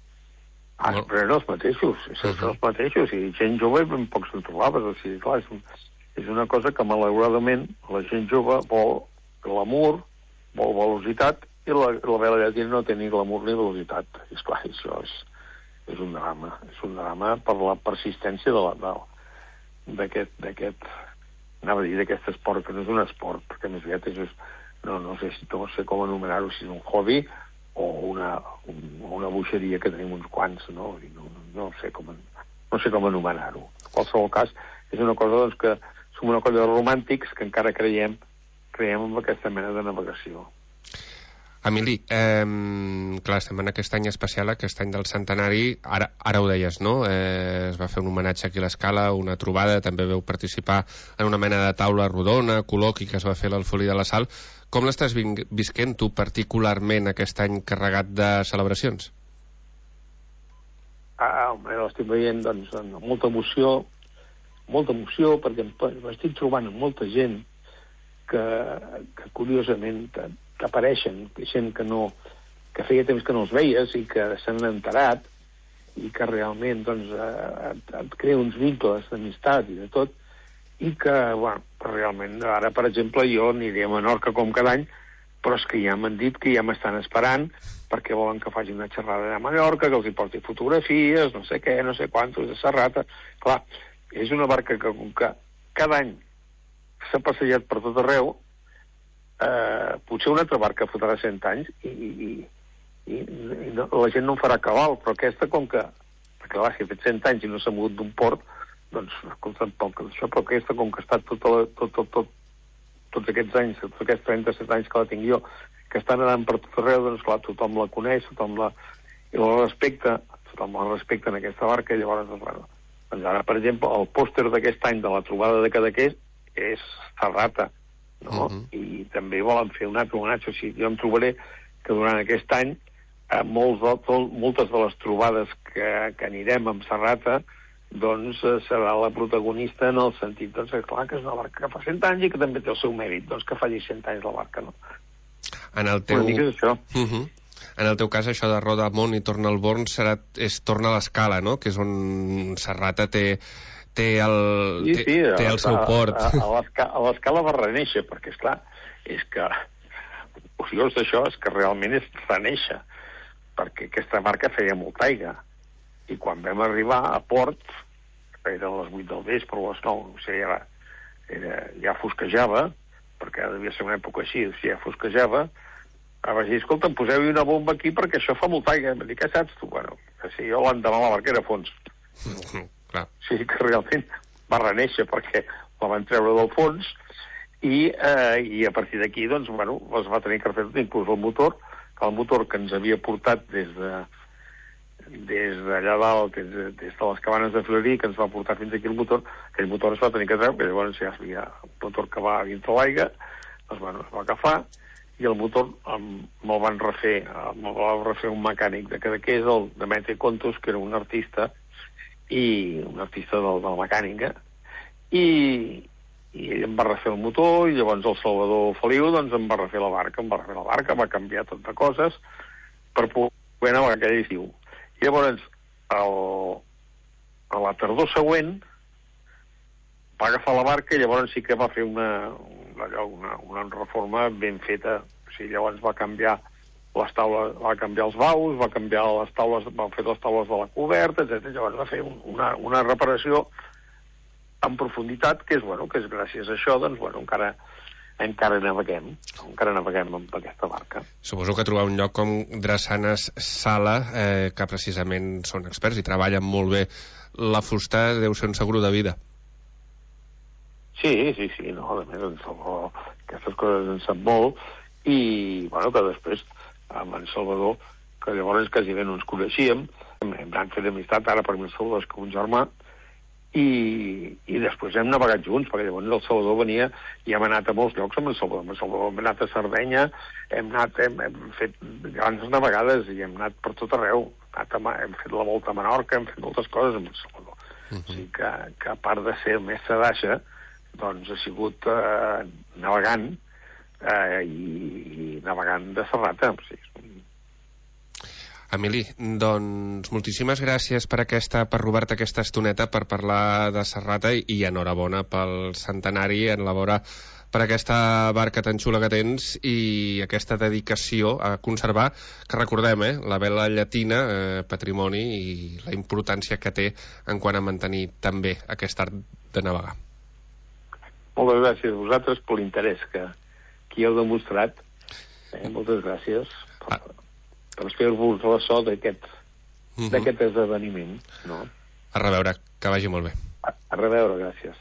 I: Ah, no. Però eren els mateixos, són uh-huh. els mateixos, i gent jove ben pocs en trobaves, o sigui, clar, és, un, és una cosa que malauradament la gent jove vol glamour, vol velocitat, i la, la vela llatina no té ni glamour ni velocitat. I esclar, això és, és un drama, és un drama per la persistència de la, d'aquest, d'aquest, anava a dir d'aquest esport, que no és un esport, perquè més aviat és, no, no sé, no sé com anomenar-ho, si és un hobby, o una, un, una boixeria que tenim uns quants, no? No, no sé com, no sé com anomenar-ho. En qualsevol cas, és una cosa doncs, que som una colla de romàntics que encara creiem, creiem en aquesta mena de navegació.
H: Emili, eh, clar, estem en aquest any especial, aquest any del centenari, ara, ara ho deies, no? Eh, es va fer un homenatge aquí a l'Escala, una trobada, també veu participar en una mena de taula rodona, col·loqui que es va fer a l'Alfolí de la Sal. Com l'estàs visquent tu particularment aquest any carregat de celebracions?
I: Ah, home, l'estic veient, doncs, amb molta emoció, molta emoció, perquè m'estic trobant amb molta gent que, que curiosament apareixen, gent que no, que feia temps que no els veies i que s'han enterat i que realment, doncs, et, et crea uns vincles d'amistat i de tot, i que, bueno, realment, ara, per exemple, jo aniré a Menorca com cada any, però és que ja m'han dit que ja m'estan esperant perquè volen que faci una xerrada a Mallorca, que els hi porti fotografies, no sé què, no sé quantos, de Serrata. Clar, és una barca que, que cada any s'ha passejat per tot arreu, eh, potser una altra barca fotrà cent anys i, i, i, i no, la gent no en farà cabal, però aquesta, com que, perquè clar, si ha fet cent anys i no s'ha mogut d'un port, doncs, escolta, poc això, però aquesta, com que ha estat tot, tot, tot, tot, tots aquests anys, tots aquests trenta-set anys que la tinc jo, que està nedant per tot arreu, doncs, clar, tothom la coneix, tothom la, i la respecta, tothom la respecta en aquesta barca, i llavors, doncs, bueno, doncs ara, per exemple, el pòster d'aquest any de la trobada de Cadaqués és Serrata, no? Uh -huh. I també volen fer un altre homenatge. O sigui, jo em trobaré que durant aquest any eh, molts de, tot, moltes de les trobades que, que anirem amb Serrata doncs eh, serà la protagonista en el sentit, doncs, clar, que és una barca que fa cent anys i que també té el seu mèrit, doncs, que faci cent anys la barca, no?
H: En el teu...
I: Una mica és això.
H: Uh -huh. En el teu cas, això de Roda amunt i torna al Born serà, és torna a l'Escala, no? Que és on Serrata té... té el,
I: sí,
H: té,
I: sí,
H: té el seu port.
I: A, a l'Escala va reneixer, perquè, esclar, és que el curiós d'això és que realment és reneixer, perquè aquesta barca feia molta aigua, i quan vam arribar a port, eren les vuit del vespre o les nou, o sigui, era, era, ja fosquejava, perquè devia ser una època així, o sigui, ja fosquejava, vaig dir, escolta, poseu-hi una bomba aquí perquè això fa molta aigua. Em va dir, què saps tu? Bueno, sí, jo l'endemà la barca era a fons.
H: Clar.
I: Sí, que realment va reneixer perquè la van treure del fons i, eh, i a partir d'aquí, doncs, bueno, es va tenir que fer tot, inclús el motor, que el motor que ens havia portat des de des d'allà dalt, des de, des de les cabanes de Fleury, que ens va portar fins aquí el motor, aquell motor es va tenir que treure, que llavors ja havia el motor que va dintre l'aigua, doncs, bueno, es va agafar, i el motor me'l van refer, me'l va refer un mecànic de Cadaqués, el Demetri Contos, que era un artista, i un artista de, de la mecànica, i, i ell em va refer el motor, i llavors el Salvador Feliu doncs em va refer la barca, em va refer la barca, va canviar tot de coses per poder anar a aquell estiu. I llavors, el, a la tardor següent, va agafar la barca i llavors sí que va fer una, una, una reforma ben feta. O sigui, llavors va canviar les taules, va canviar els baus, va canviar les taules, va fer les taules de la coberta, etcètera. Llavors va fer una, una reparació en profunditat, que és, bueno, que és gràcies a això, doncs, bueno, encara, encara naveguem, encara naveguem amb aquesta barca.
H: Suposo que trobar un lloc com Drassanes Sala, eh, que precisament són experts i treballen molt bé la fusta, deu ser un seguro de vida.
I: Sí, sí, sí, no, a més, en Salvador, aquestes coses en sap molt, i, bueno, que després, amb en Salvador, que llavors quasi bé no ens coneixíem, hem, hem anat fet amistat, ara per mi el Salvador és com un germà, i, i després hem navegat junts, perquè llavors el Salvador venia i hem anat a molts llocs amb el Salvador. Amb el Salvador hem anat a Sardenya, hem, anat, hem, hem fet grans navegades i hem anat per tot arreu. Hem, anat a, hem fet la volta a Menorca, hem fet moltes coses amb el Salvador. Uh -huh. O sigui que, que a part de ser el mestre d'aixa, doncs ha sigut eh, navegant eh, i, i navegant de Serrata. O sigui,
H: Emili, doncs moltíssimes gràcies per aquesta, per robar-te aquesta estoneta per parlar de Serrata i, i enhorabona pel centenari, enhorabona per aquesta barca tan xula que tens i aquesta dedicació a conservar, que recordem, eh, la vela llatina, eh, patrimoni, i la importància que té en quant a mantenir també aquest art de navegar.
I: Moltes gràcies a vosaltres per l'interès que, que heu demostrat. Eh, moltes gràcies per, ah. per fer-vos ressò d'aquest uh -huh. d'aquest esdeveniment. No?
H: A reveure, que vagi molt bé.
I: A, a reveure, gràcies.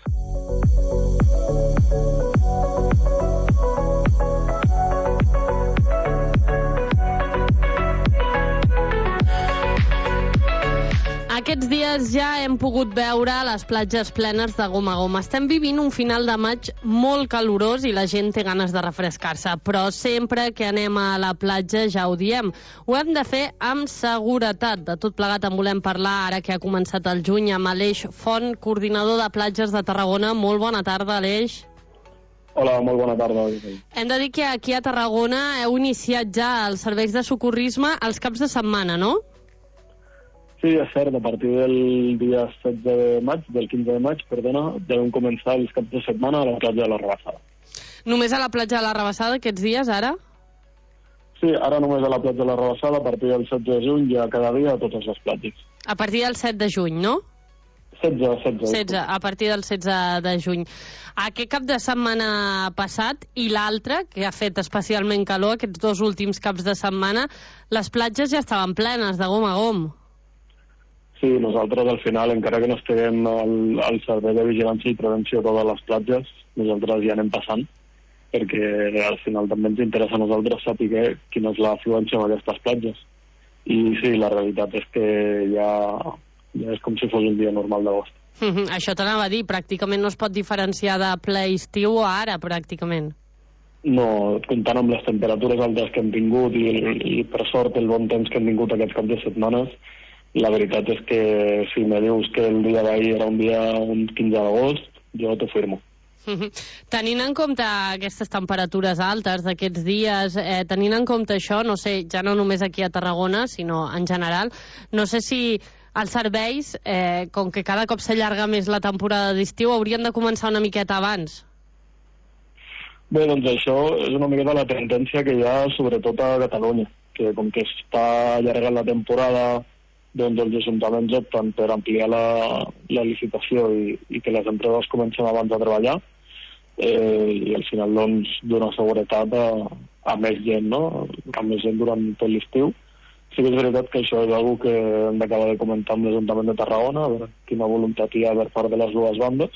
E: Aquests dies ja hem pogut veure les platges plenes de gom a gom. Estem vivint un final de maig molt calorós i la gent té ganes de refrescar-se, però sempre que anem a la platja ja ho diem. Ho hem de fer amb seguretat. De tot plegat en volem parlar ara que ha començat el juny amb Aleix Font, coordinador de platges de Tarragona. Molt bona tarda, Aleix.
J: Hola, molt bona tarda.
E: Hem de dir que aquí a Tarragona heu iniciat ja els serveis de socorrisme els caps de setmana, no?
J: Sí, és cert, a partir del dia setze de maig, del quinze de maig, perdona, devem començar els caps de setmana a la platja de la Rabassada.
E: Només a la platja de la Rabassada aquests dies, ara?
J: Sí, ara només a la platja de la Rabassada, a partir del setze de juny, ja cada dia a totes les platges.
E: A partir del set de juny, no?
J: setze, setze.
E: setze, a partir del setze de juny. Aquest cap de setmana passat i l'altre, que ha fet especialment calor, aquests dos últims caps de setmana, les platges ja estaven plenes de gom a gom.
J: Sí, nosaltres al final, encara que no estiguem al, al servei de vigilància i prevenció a totes les platges, nosaltres ja anem passant, perquè al final també ens interessa a nosaltres saber quina és l'afluència en aquestes platges. I sí, la realitat és que ja, ja és com si fos un dia normal d'agost.
E: Mm -hmm. Això t'anava a dir, pràcticament no es pot diferenciar de ple estiu a ara, pràcticament.
J: No, comptant amb les temperatures altes que hem tingut i, i per sort el bon temps que hem tingut aquests caps de setmanes, la veritat és que si me dius que el dia d'ahir era un dia un quinze d'agost, jo t'ho firmo.
E: Mm-hmm. Tenint en compte aquestes temperatures altes d'aquests dies, eh, tenint en compte això, no sé, ja no només aquí a Tarragona, sinó en general, no sé si els serveis, eh, com que cada cop s'allarga més la temporada d'estiu, haurien de començar una miqueta abans.
J: Bé, doncs això és una miqueta la tendència que hi ha sobretot a Catalunya, que com que està allargant la temporada, doncs els ajuntaments opten per ampliar la, la licitació i, i que les empreses comencen abans a treballar eh, i al final doncs dona seguretat a, a més gent, no? A més gent durant tot l'estiu. Sí que és veritat que això és una que hem d'acabar de comentar amb l'Ajuntament de Tarragona, a veure quina voluntat hi ha per part de les dues bandes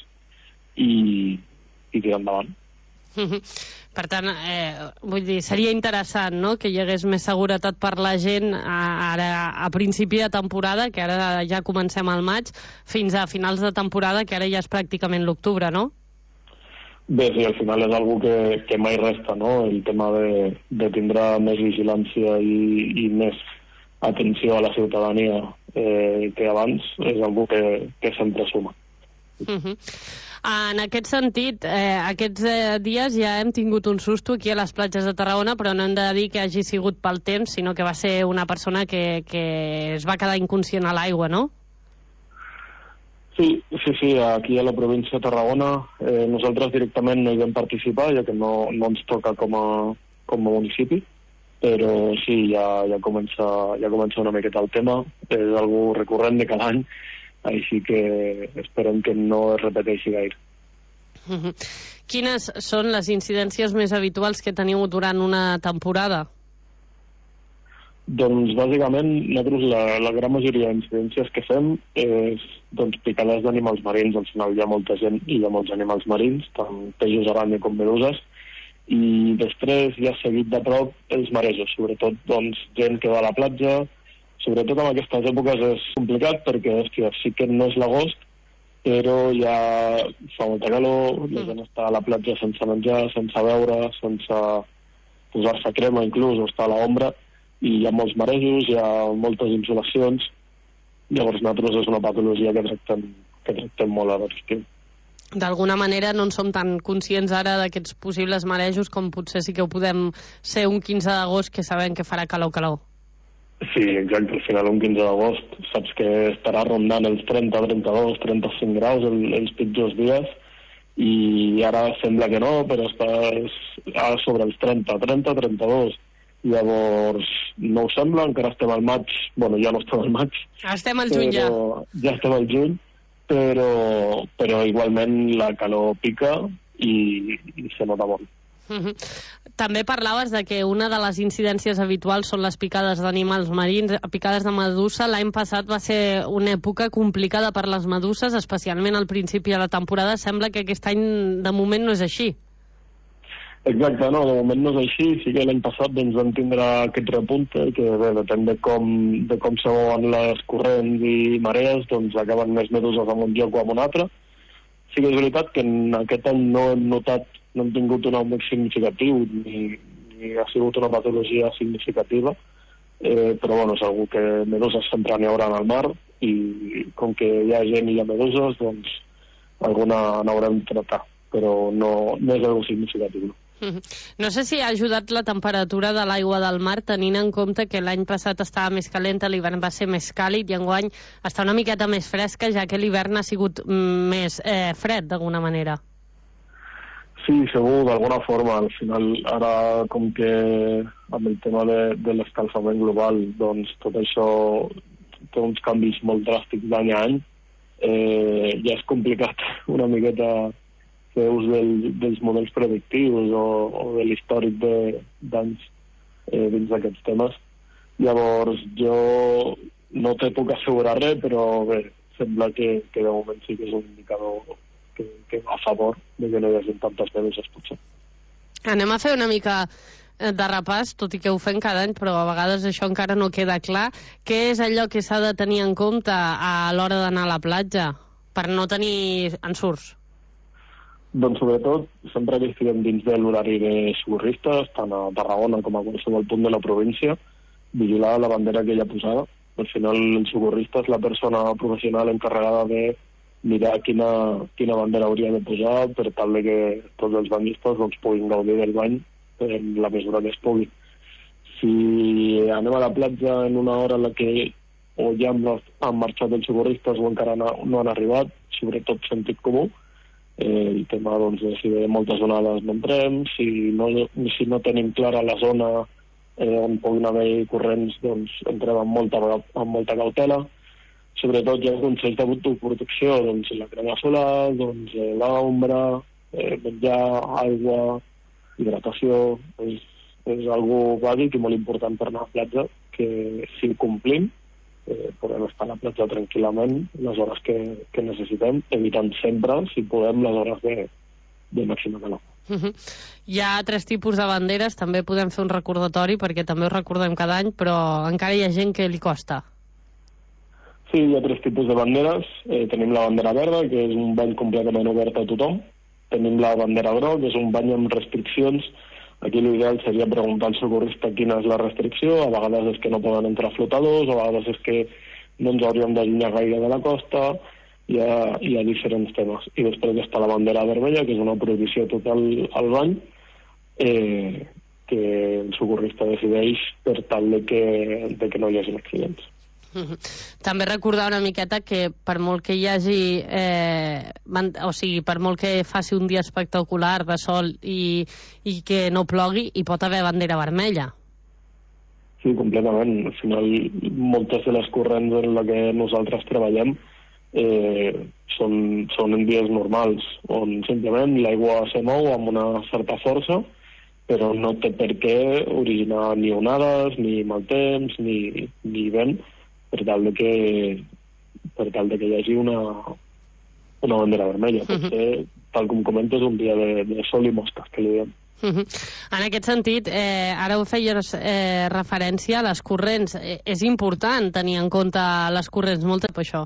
J: i, i tirar endavant.
E: Per tant, eh, vull dir, seria interessant, no?, que hi hagués més seguretat per la gent a, ara a principi de temporada, que ara ja comencem al maig, fins a finals de temporada, que ara ja és pràcticament l'octubre, no?
J: Bé, sí, al final és algo que, que mai resta, no?, el tema de, de tindrà més vigilància i, i més atenció a la ciutadania eh, que abans, és algo que, que sempre suma.
E: Uh-huh. En aquest sentit, eh, aquests eh, dies ja hem tingut un susto aquí a les platges de Tarragona, però no hem de dir que hagi sigut pel temps, sinó que va ser una persona que, que es va quedar inconscient a l'aigua, no?
J: Sí, sí, sí, aquí a la província de Tarragona eh, nosaltres directament no hi vam participar, ja que no, no ens toca com a, com a municipi, però sí, ja, ja, comença, ja comença una miqueta el tema, és algo recurrent de cada any, així que esperem que no es repeteixi gaire.
E: Uh-huh. Quines són les incidències més habituals que teniu durant una temporada?
J: Doncs bàsicament nosaltres la, la gran majoria d'incidències que fem és doncs, picades d'animals marins. Al final hi ha molta gent i hi ha molts animals marins, tant peixos aranya com meduses, i després hi ha seguit de prop els marejos, sobretot doncs, gent que va a la platja. Sobretot en aquestes èpoques és complicat perquè, hòstia, sí que no és l'agost, però ja fa molta calor, la gent està a la platja sense menjar, sense beure, sense posar-se crema inclús, o estar a l'ombra, i hi ha molts marejos, hi ha moltes insolacions, llavors nosaltres és una patologia que tractem, que tractem molt a l'estiu.
E: D'alguna manera no en som tan conscients ara d'aquests possibles marejos com potser sí que ho podem ser un quinze d'agost que sabem que farà calor, calor.
J: Sí, exacte, al final un quinze d'agost saps que estarà rondant els trenta, trenta-dos, trenta-cinc graus el, els pitjors dies i ara sembla que no, però estàs sobre els trenta, trenta, trenta-dos. Llavors, no ho sembla, encara estem al maig, bueno, ja no estem al maig.
E: Estem al juny ja.
J: Ja estem al juny, però, però igualment la calor pica i, i se nota molt.
E: Uh-huh. També parlaves de que una de les incidències habituals són les picades d'animals marins, picades de medusa. L'any passat va ser una època complicada per les meduses, especialment al principi de la temporada. Sembla que aquest any de moment no és així.
J: Exacte, no, de moment no és així. Sí que l'any passat doncs, vam tindre aquest repunte, que bé, depèn de com, de com se mouen les corrents i marees, doncs acaben més meduses en un lloc o en un altre. Sí que és veritat que en aquest any no hem notat, no hem tingut un augment significatiu, ni, ni ha sigut una patologia significativa, eh, però bueno, segur que meduses sempre n'hi haurà al mar, i com que hi ha gent i hi ha meduses, doncs alguna n'haurem de tractar, però no, no és algo significatiu.
E: No sé si ha ajudat la temperatura de l'aigua del mar, tenint en compte que l'any passat estava més calenta, l'hivern va ser més càlid i enguany està una miqueta més fresca, ja que l'hivern ha sigut més eh, fred, d'alguna manera.
J: Sí, segur, d'alguna forma. Al final, ara, com que amb el tema de, de l'escalfament global, doncs tot això té uns canvis molt dràstics d'any a any, eh, ja és complicat una miqueta fer ús del, dels models predictius o, o de l'històric d'anys eh, dins d'aquests temes. Llavors, jo no te puc assegurar res, però bé, sembla que, que de moment sí que és un indicador que, que va a favor de que no hi hagi tantes meduses, potser.
E: Anem a fer una mica de repàs, tot i que ho fem cada any, però a vegades això encara no queda clar. Què és allò que s'ha de tenir en compte a l'hora d'anar a la platja per no tenir ensurts?
J: Doncs sobretot, sempre que estiguem dins de l'horari de socorristes, tant a Tarragona com a qualsevol punt de la província, vigilar la bandera que hi ha posada. Al final, el socorrista és la persona professional encarregada de mirar quina, quina bandera hauria de posar per tal de que tots els banyistes doncs, puguin gaudir del bany en la mesura que es pugui. Si anem a la platja en una hora en la que o ja han marxat els socorristes o encara no, no han arribat, sobretot sentit comú, Eh, el tema doncs, de si de moltes onades no entrem, si no, si no tenim clara la zona eh, on puguin haver corrents, doncs entrem amb molta, amb molta cautela. Sobretot hi ha consells d'autoprotecció, doncs la crema solar, doncs eh, l'ombra, eh, menjar, aigua, hidratació, és, és algo bàsic i molt important per anar a la platja, que si ho complim, Eh, podem estar a la platja tranquil·lament les hores que, que necessitem, evitant sempre, si podem, les hores de, de màxima calor.
E: Uh -huh. Hi ha tres tipus de banderes, també podem fer un recordatori, perquè també ho recordem cada any, però encara hi ha gent que li costa.
J: Sí, hi ha tres tipus de banderes. Eh, tenim la bandera verda, que és un bany completament obert a tothom. Tenim la bandera groga, que és un bany amb restriccions. Aquí l'ideal seria preguntar al socorrista quina és la restricció. A vegades és que no poden entrar flotadors, a vegades és que no ens hauríem d'allunyar gaire de la costa. Hi ha, hi ha diferents temes. I després està la bandera vermella, que és una prohibició total al bany, eh, que el socorrista decideix per tal de que, de que no hi hagi accidents.
E: També recordar una miqueta que per molt que hi hagi eh, man, o sigui, per molt que faci un dia espectacular de sol i, i que no plogui, hi pot haver bandera vermella.
J: Sí, completament. Al final, moltes de les corrents en la que nosaltres treballem eh, són, són en dies normals, on simplement l'aigua se mou amb una certa força, però no té per què originar ni onades, ni mal temps, ni, ni vent, per tal de que, per tal de que hi hagi una, una bandera vermella. Potser, tal com comentes, un dia de, de sol i mosques, que li diem.
E: Uh -huh. En aquest sentit, eh, ara ho feies eh, referència a les corrents. Eh, és important tenir en compte les corrents, molt per això.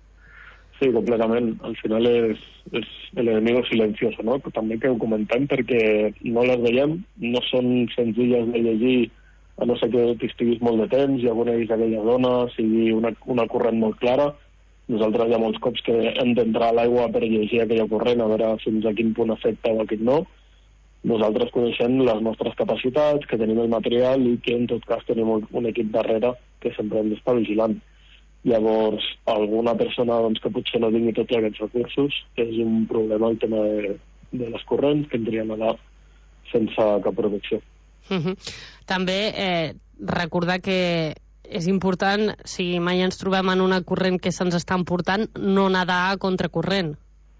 J: Sí, completament. Al final és, és l'enemigo silencioso, no? Però també que ho comentem perquè no les veiem, no són senzilles de llegir, a no ser que estiguis molt de temps i coneguis aquella zona, sigui una, una corrent molt clara. Nosaltres hi ha molts cops que hem d'entrar a l'aigua per llegir aquella corrent, a veure fins a quin punt afecta o a quin no. Nosaltres coneixem les nostres capacitats, que tenim el material i que en tot cas tenim un, un equip darrere que sempre hem d'estar vigilant. Llavors, alguna persona doncs, que potser no tingui tots aquests recursos, és un problema el tema de, de les corrents, que endrien allà sense cap protecció.
E: Uh -huh. També eh, recordar que és important, si mai ens trobem en una corrent que se'ns està emportant, no nedar a contracorrent.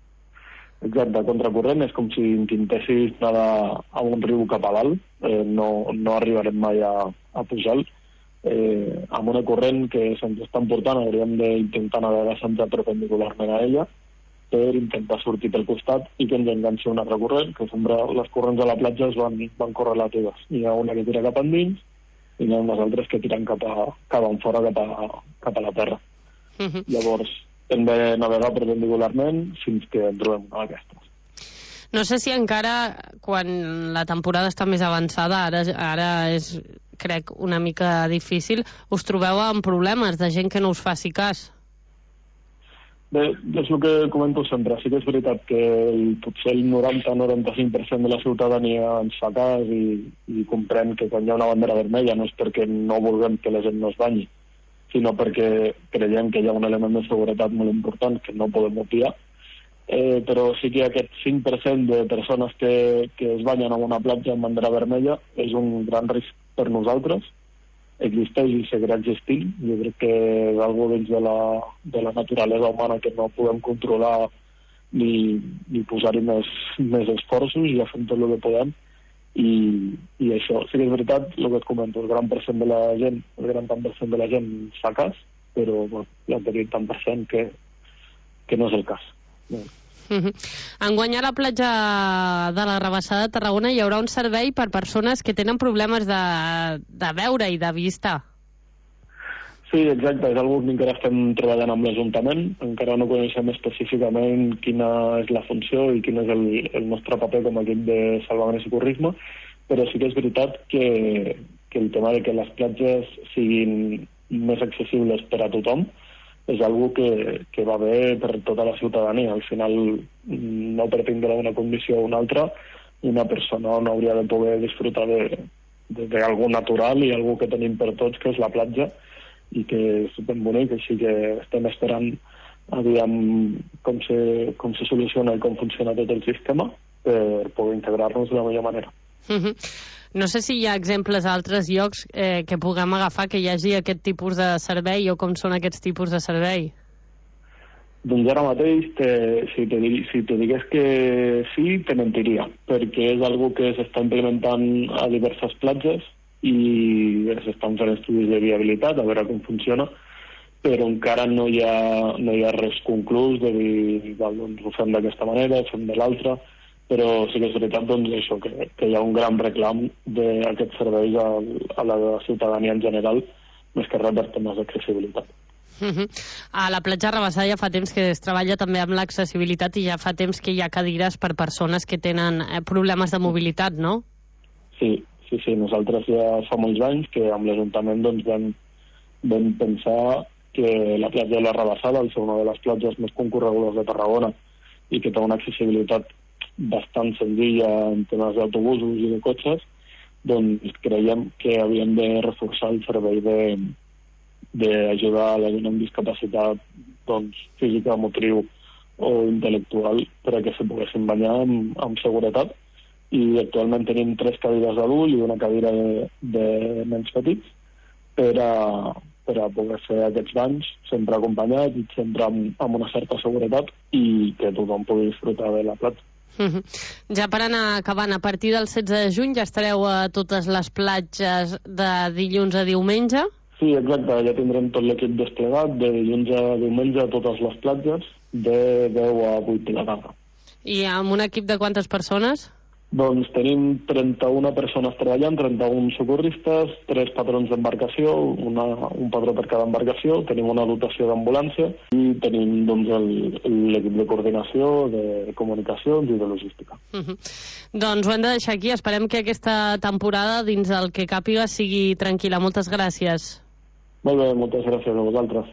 J: Exacte, a contracorrent és com si intentessis nedar a un riu cap a dalt, eh, no, no arribarem mai a, a pujar. Eh, amb una corrent que se'ns està emportant hauríem d'intentar navegar sempre perpendicularment a ella, per intentar sortir pel costat i que ens enganxi un altre corrent, que sempre les corrents a la platja van, van correlatives. Hi ha una que tira cap endins i hi ha unes altres que tiren cap a, cap a fora, cap a, cap a la terra. Uh-huh. Llavors, hem de navegar perpendicularment fins que en trobem una d'aquestes.
E: No sé si encara, quan la temporada està més avançada, ara, ara és, crec, una mica difícil, us trobeu amb problemes de gent que no us faci cas?
J: Bé, és el que comento sempre. Sí que és veritat que el, potser el noranta a noranta-cinc per cent de la ciutadania ens fa cas i, i comprèn que quan hi ha una bandera vermella no és perquè no vulguem que la gent no es banyi, sinó perquè creiem que hi ha un element de seguretat molt important que no podem obviar. Eh, però sí que hi ha aquest cinc per cent de persones que, que es banyen en una platja amb bandera vermella. És un gran risc per nosaltres. Existeix i seguirà existint. Jo crec que és algo dins de la, de la naturalesa humana que no podem controlar ni, ni posar-hi més, més esforços, i ja fem tot el que podem. I, i això, sí que és veritat, el que et comento, el gran percent de la gent, el gran tant per cent de la gent fa cas, però bueno, hi ha un tant per cent que, que no és el cas. No.
E: Uh-huh. Enguany a la platja de la Rabassada de Tarragona hi haurà un servei per persones que tenen problemes de, de veure i de vista.
J: Sí, exacte, és algo que encara estem treballant amb l'Ajuntament. Encara no coneixem específicament quina és la funció i quin és el, el nostre paper com a equip de salvament i socorrisme, però sí que és veritat que, que el tema de que les platges siguin més accessibles per a tothom és algo que, que va bé per tota la ciutadania. Al final, no per tindre una condició o una altra, una persona no hauria de poder disfrutar d'algú natural i algo que tenim per tots, que és la platja, i que és ben bonic, així que estem esperant aviam com se, com se soluciona i com funciona tot el sistema per poder integrar-nos de la millor manera.
E: Uh-huh. No sé si hi ha exemples a altres llocs eh, que puguem agafar que hi hagi aquest tipus de servei, o com són aquests tipus de servei.
J: Doncs ara mateix, te, si, te, si te digués que sí, te mentiria, perquè és algo que s'està implementant a diverses platges i s'estan fent estudis de viabilitat, a veure com funciona, però encara no hi ha, no hi ha res conclús de dir, doncs ho fem d'aquesta manera, ho fem de l'altra, però sí que és veritat, doncs, això, que, que hi ha un gran reclam d'aquests serveis a, a la ciutadania en general, més que res per temes d'accessibilitat.
E: Uh-huh. A la platja Rabassada ja fa temps que es treballa també amb l'accessibilitat i ja fa temps que hi ha cadires per persones que tenen eh, problemes de mobilitat, no?
J: Sí, sí, sí. Nosaltres ja fa molts anys que amb l'Ajuntament doncs, vam, vam pensar que la platja de la Rabassada, al ser una de les platges més concorregudes de Tarragona i que té una accessibilitat bastant senzilla en temes d'autobusos i de cotxes, doncs creiem que havíem de reforçar el servei d'ajudar a la gent amb discapacitat doncs, física, motriu o intel·lectual per a que se poguessin banyar amb, amb seguretat. I actualment tenim tres cadires d'adult i una cadira de, de nens petits per a, per a poder fer aquests banys sempre acompanyats i sempre amb, amb una certa seguretat i que tothom pugui disfrutar de la platja.
E: Uh-huh. Ja per anar acabant, a partir del setze de juny ja estareu a totes les platges de dilluns a diumenge?
J: Sí, exacte, ja tindrem tot l'equip desplegat de dilluns a diumenge a totes les platges de deu a vuit de la tarda.
E: I amb un equip de quantes persones?
J: Doncs tenim trenta-una persones treballant, trenta-un socorristes, tres patrons d'embarcació, un patró per cada embarcació, tenim una dotació d'ambulància i tenim doncs, l'equip de coordinació, de comunicacions i de logística.
E: Uh-huh. Doncs ho hem de deixar aquí. Esperem que aquesta temporada, dins el que càpiga, sigui tranquil·la. Moltes gràcies.
J: Molt bé, moltes gràcies a vosaltres.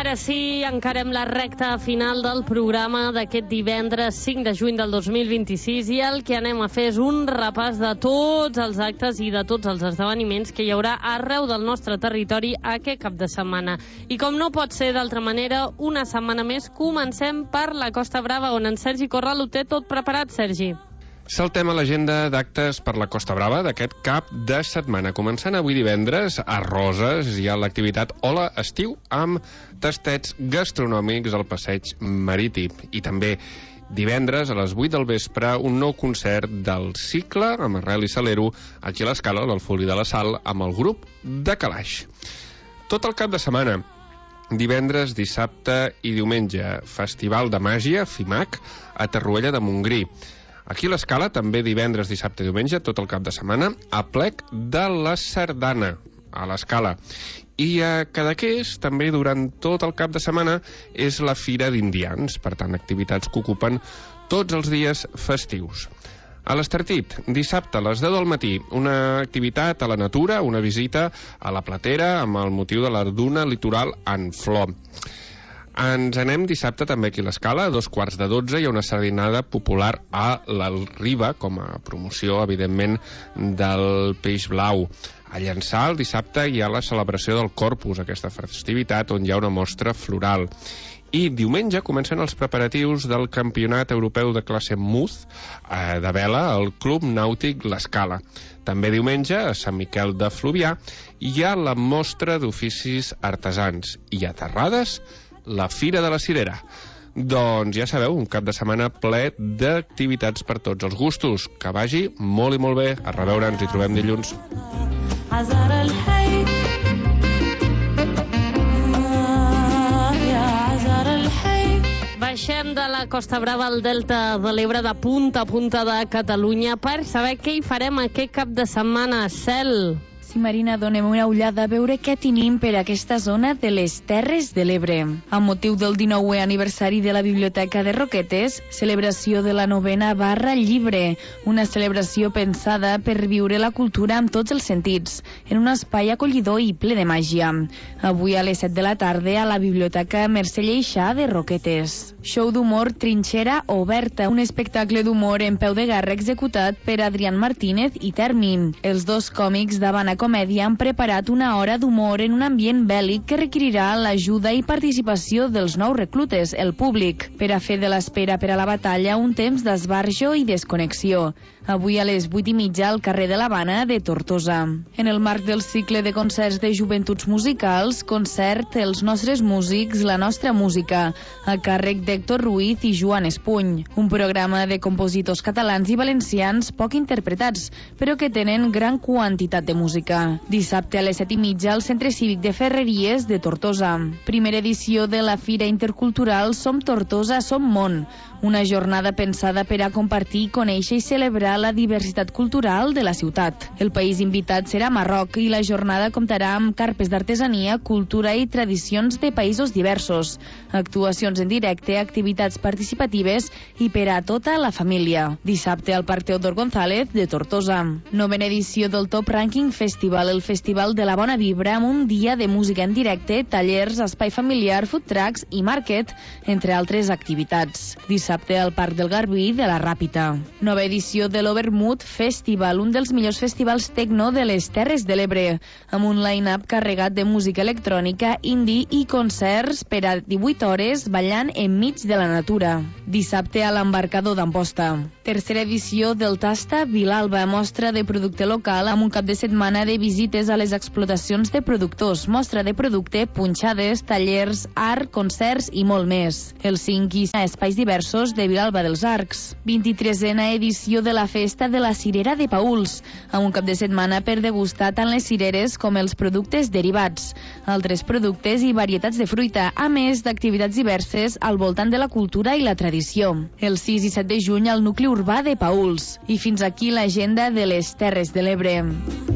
E: ara sí, encarem la recta final del programa d'aquest divendres cinc de juny del dos mil vint-i-sis i el que anem a fer és un repàs de tots els actes i de tots els esdeveniments que hi haurà arreu del nostre territori aquest cap de setmana. I com no pot ser d'altra manera, una setmana més comencem per la Costa Brava, on en Sergi Corral ho té tot preparat. Sergi.
H: Saltem a l'agenda d'actes per la Costa Brava d'aquest cap de setmana. Començant avui divendres, a Roses hi ha l'activitat Hola Estiu amb tastets gastronòmics al passeig marítim. I també divendres a les vuit del vespre un nou concert del cicle amb Arrel i Salero aquí a l'Escala, al Foli de la Sal, amb el grup de Calaix. Tot el cap de setmana, divendres, dissabte i diumenge, Festival de Màgia, FIMAC, a Torroella de Montgrí. Aquí a l'Escala, també divendres, dissabte i diumenge, tot el cap de setmana, a plec de la Sardana, a l'Escala. I a Cadaqués, també durant tot el cap de setmana, és la Fira d'Indians, per tant, activitats que ocupen tots els dies festius. A l'Estartit, dissabte a les deu del matí, una activitat a la natura, una visita a la Platera amb el motiu de la duna litoral en flor. Ens anem dissabte també aquí a l'Escala, a dos quarts de dotze hi ha una sardinada popular a la Riba, com a promoció, evidentment, del peix blau. A Llançà, el dissabte, hi ha la celebració del Corpus, aquesta festivitat on hi ha una mostra floral. I diumenge comencen els preparatius del Campionat Europeu de classe Muz eh, de vela al Club Nàutic l'Escala. També diumenge, a Sant Miquel de Fluvià, hi ha la mostra d'oficis artesans. I a Terrades, la Fira de la Cirera. Doncs ja sabeu, un cap de setmana ple d'activitats per tots els gustos. Que vagi molt i molt bé. A reveure, ens hi trobem dilluns.
E: Baixem de la Costa Brava al Delta de l'Ebre, de punta a punta de Catalunya, per saber què hi farem aquest cap de setmana. Cel.
K: Sí, Marina, donem una ullada a veure què tenim per aquesta zona de les Terres de l'Ebre. Amb motiu del dinou aniversari de la Biblioteca de Roquetes, celebració de la novena barra llibre, una celebració pensada per viure la cultura amb tots els sentits, en un espai acollidor i ple de màgia. Avui a les set de la tarda a la Biblioteca Mercè Lleixà de Roquetes. Show d'humor Trinxera Oberta, un espectacle d'humor en peu de guerra executat per Adrián Martínez i Termi. Els dos còmics d'Havana Comèdia han preparat una hora d'humor en un ambient bèl·lic que requerirà l'ajuda i participació dels nous reclutes, el públic, per a fer de l'espera per a la batalla un temps d'esbarjo i desconnexió. Avui a les vuit i mitja al carrer de l'Havana de Tortosa. En el marc del cicle de concerts de joventuts musicals, concert Els nostres músics, la nostra música, a càrrec d'Héctor Ruiz i Joan Espuny. Un programa de compositors catalans i valencians poc interpretats, però que tenen gran quantitat de música. Dissabte a les set i mitja al Centre Cívic de Ferreries de Tortosa. Primera edició de la Fira Intercultural Som Tortosa, Som Món. Una jornada pensada per a compartir, conèixer i celebrar la diversitat cultural de la ciutat. El país invitat serà Marroc i la jornada comptarà amb carpes d'artesania, cultura i tradicions de països diversos, actuacions en directe, activitats participatives i per a tota la família. Dissabte al Parc Teodor González de Tortosa. Novena edició del Top Ranking Festival, el festival de la bona vibra amb un dia de música en directe, tallers, espai familiar, food trucks i market, entre altres activitats. Dissabte al Parc del Garbí de la Ràpita. Nova edició de l'Overmood Festival, un dels millors festivals tecno de les Terres de l'Ebre, amb un line-up carregat de música electrònica, indie i concerts per a divuit hores ballant enmig de la natura. Dissabte a l'Embarcador d'Amposta. Tercera edició del Tasta Vilalba, mostra de producte local amb un cap de setmana de visites a les explotacions de productors, mostra de producte, punxades, tallers, art, concerts i molt més. Els cinc i espais diversos de Vilalba dels Arcs. vint-i-tresena edició de la Festa de la Cirera de Pauls, amb un cap de setmana per degustar tant les cireres com els productes derivats, altres productes i varietats de fruita, a més d'activitats diverses al voltant de la cultura i la tradició. El sis i set de juny al nucli urbà de Pauls. I fins aquí l'agenda de les Terres de l'Ebre.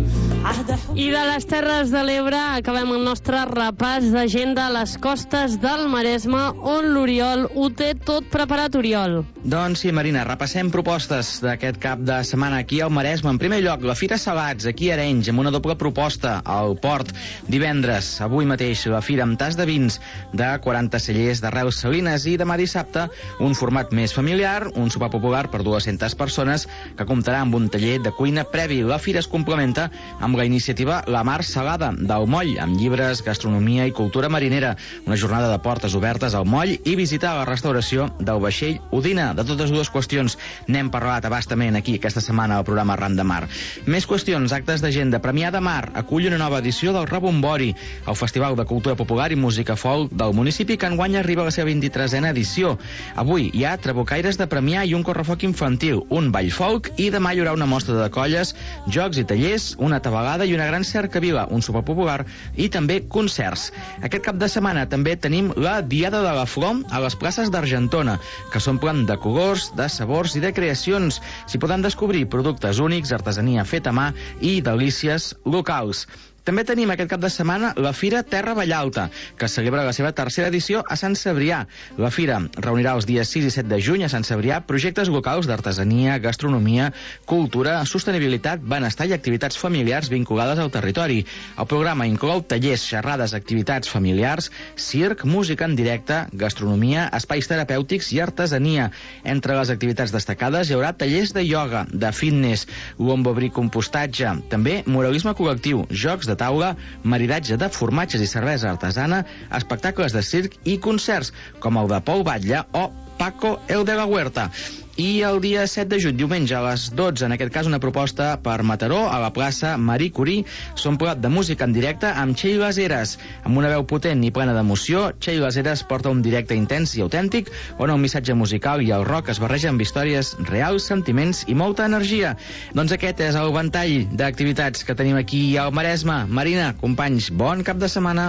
E: I de les Terres de l'Ebre acabem el nostre repàs d'agenda a les costes del Maresme, on l'Oriol ho té tot preparat, Oriol.
F: Doncs sí, Marina, repassem propostes d'aquest cap de setmana aquí al Maresme. En primer lloc, la Fira Salats, aquí a Arenys, amb una doble proposta al Port. Divendres, avui mateix, la Fira amb tas de vins de quaranta cellers d'arrels salines, i demà dissabte, un format més familiar, un sopar popular per dues-centes persones, que comptarà amb un taller de cuina previ. La Fira es complementa amb la iniciativa La Mar Salada del Moll, amb llibres, gastronomia i cultura marinera, una jornada de portes obertes al moll i visita a la restauració del vaixell Udina. De totes dues qüestions n'hem parlat abastament aquí aquesta setmana al programa Ran de Mar. Més qüestions, actes d'agenda. Premià de Mar acull una nova edició del Rebombori, el Festival de Cultura Popular i Música Folk del municipi, que enguany arriba a la seva vint-i-tresena edició. Avui hi ha trabucaires de Premià i un correfoc infantil, un ball folk, i demà hi haurà una mostra de colles, jocs i tallers, una tabalada i una gran cercavila, un sopar popular i també concerts. Aquest cap de setmana també tenim la Diada de la Flor a les places d'Argentona, que s'omplen de colors, de sabors i de creacions. S'hi poden descobrir productes únics, artesania feta a mà i delícies locals. També tenim aquest cap de setmana la Fira Terra Vallalta, que celebra la seva tercera edició a Sant Cebrià. La Fira reunirà els dies sis i set de juny a Sant Cebrià projectes locals d'artesania, gastronomia, cultura, sostenibilitat, benestar i activitats familiars vinculades al territori. El programa inclou tallers, xerrades, activitats familiars, circ, música en directe, gastronomia, espais terapèutics i artesania. Entre les activitats destacades hi haurà tallers de ioga, de fitness, lombobricompostatge, també muralisme col·lectiu, jocs de taula, maridatge de formatges i cervesa artesana, espectacles de circ i concerts, com el de Pol Batlle o Paco el de la Huerta. I el dia set de juny, diumenge, a les dotze, en aquest cas una proposta per Mataró, a la plaça Marie Curie, s'omple de música en directe amb Txell Les Heres. Amb una veu potent i plena d'emoció, Txell Les Heres porta un directe intens i autèntic, on el missatge musical i el rock es barregen amb històries reals, sentiments i molta energia. Doncs aquest és el ventall d'activitats que tenim aquí al Maresme. Marina, companys, bon cap de setmana.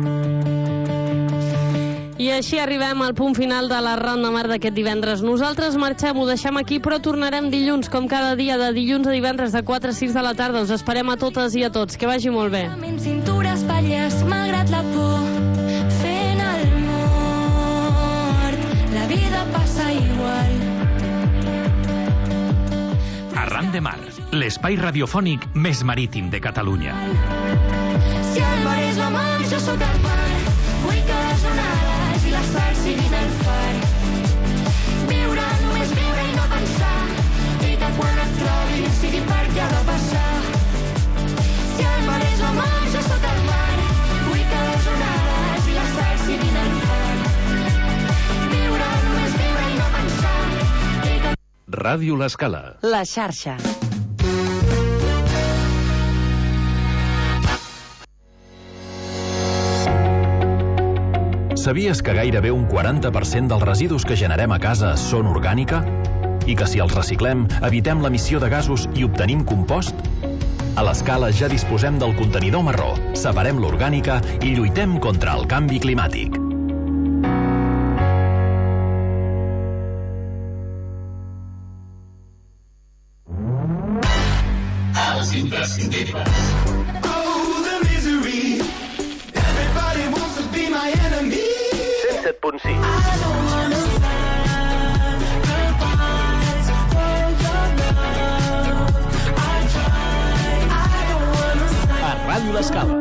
E: I així arribem al punt final de la Ronda Mar d'aquest divendres. Nosaltres marxem, ho deixem aquí, però tornarem dilluns, com cada dia, de dilluns a divendres, de quatre a sis de la tarda. Us esperem a totes i a tots. Que vagi molt bé.
L: Cintura, espatlles, malgrat la por, fent el mort. La vida passa igual.
M: Arran de Mar, l'espai radiofònic més marítim de Catalunya.
L: Si el mar és la mar, jo sóc el mar. Vull que les onades i les parts siguin el far. Viure, només viure i no pensar, i que quan et trobi sigui perquè ha de passar. Si el mar és la mar, jo sóc el mar. Vull que les onades i les parts siguin el far. Viure, només viure i no pensar, i que...
B: Ràdio L'Escala.
C: La xarxa.
N: Sabies que gairebé un quaranta per cent dels residus que generem a casa són orgànica? I que si els reciclem, evitem l'emissió de gasos i obtenim compost? A l'Escala ja disposem del contenidor marró, separem l'orgànica i lluitem contra el canvi climàtic.
O: Els imprescindibles.
P: set punt sis.
N: A Ràdio L'Escala.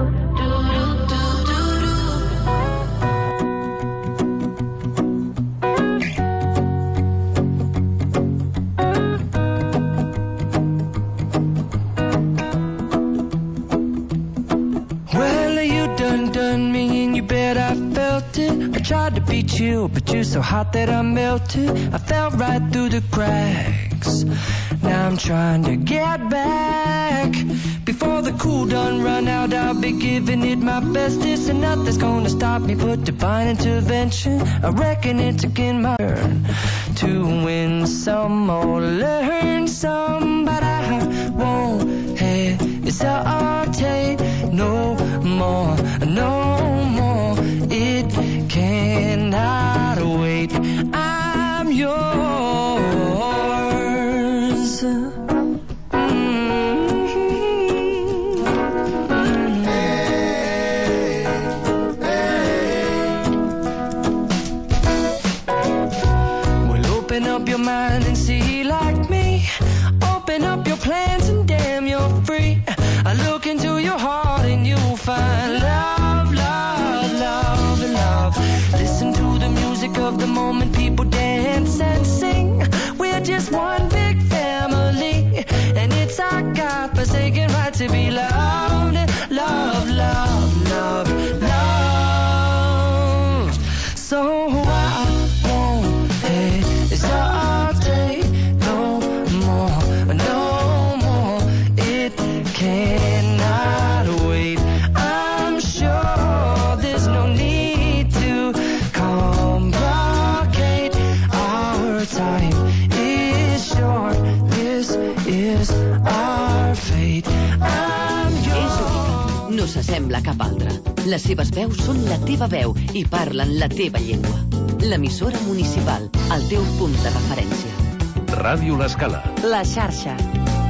Q: I tried to beat you, but you're so hot that I melted. I fell right through the cracks. Now I'm trying to get back. Before the cool done run out, I'll be giving it my bestest, and nothing's gonna stop me but divine intervention. I reckon it's again my turn to win some or learn some, but I won't hesitate no more, no more. It cannot wait. I'm yours. Mm-hmm. right to be loved, loved, loved, loved, loved. So I won't hesitate no more, no more. It cannot wait. I'm sure there's no need to complicate. Our time is short. This is our fate. I'm yours.
C: És única, no s'assembla a cap altra. Les seves veus són la teva veu i parlen la teva llengua. L'emissora municipal, el teu punt de referència.
B: Ràdio L'Escala.
K: La xarxa.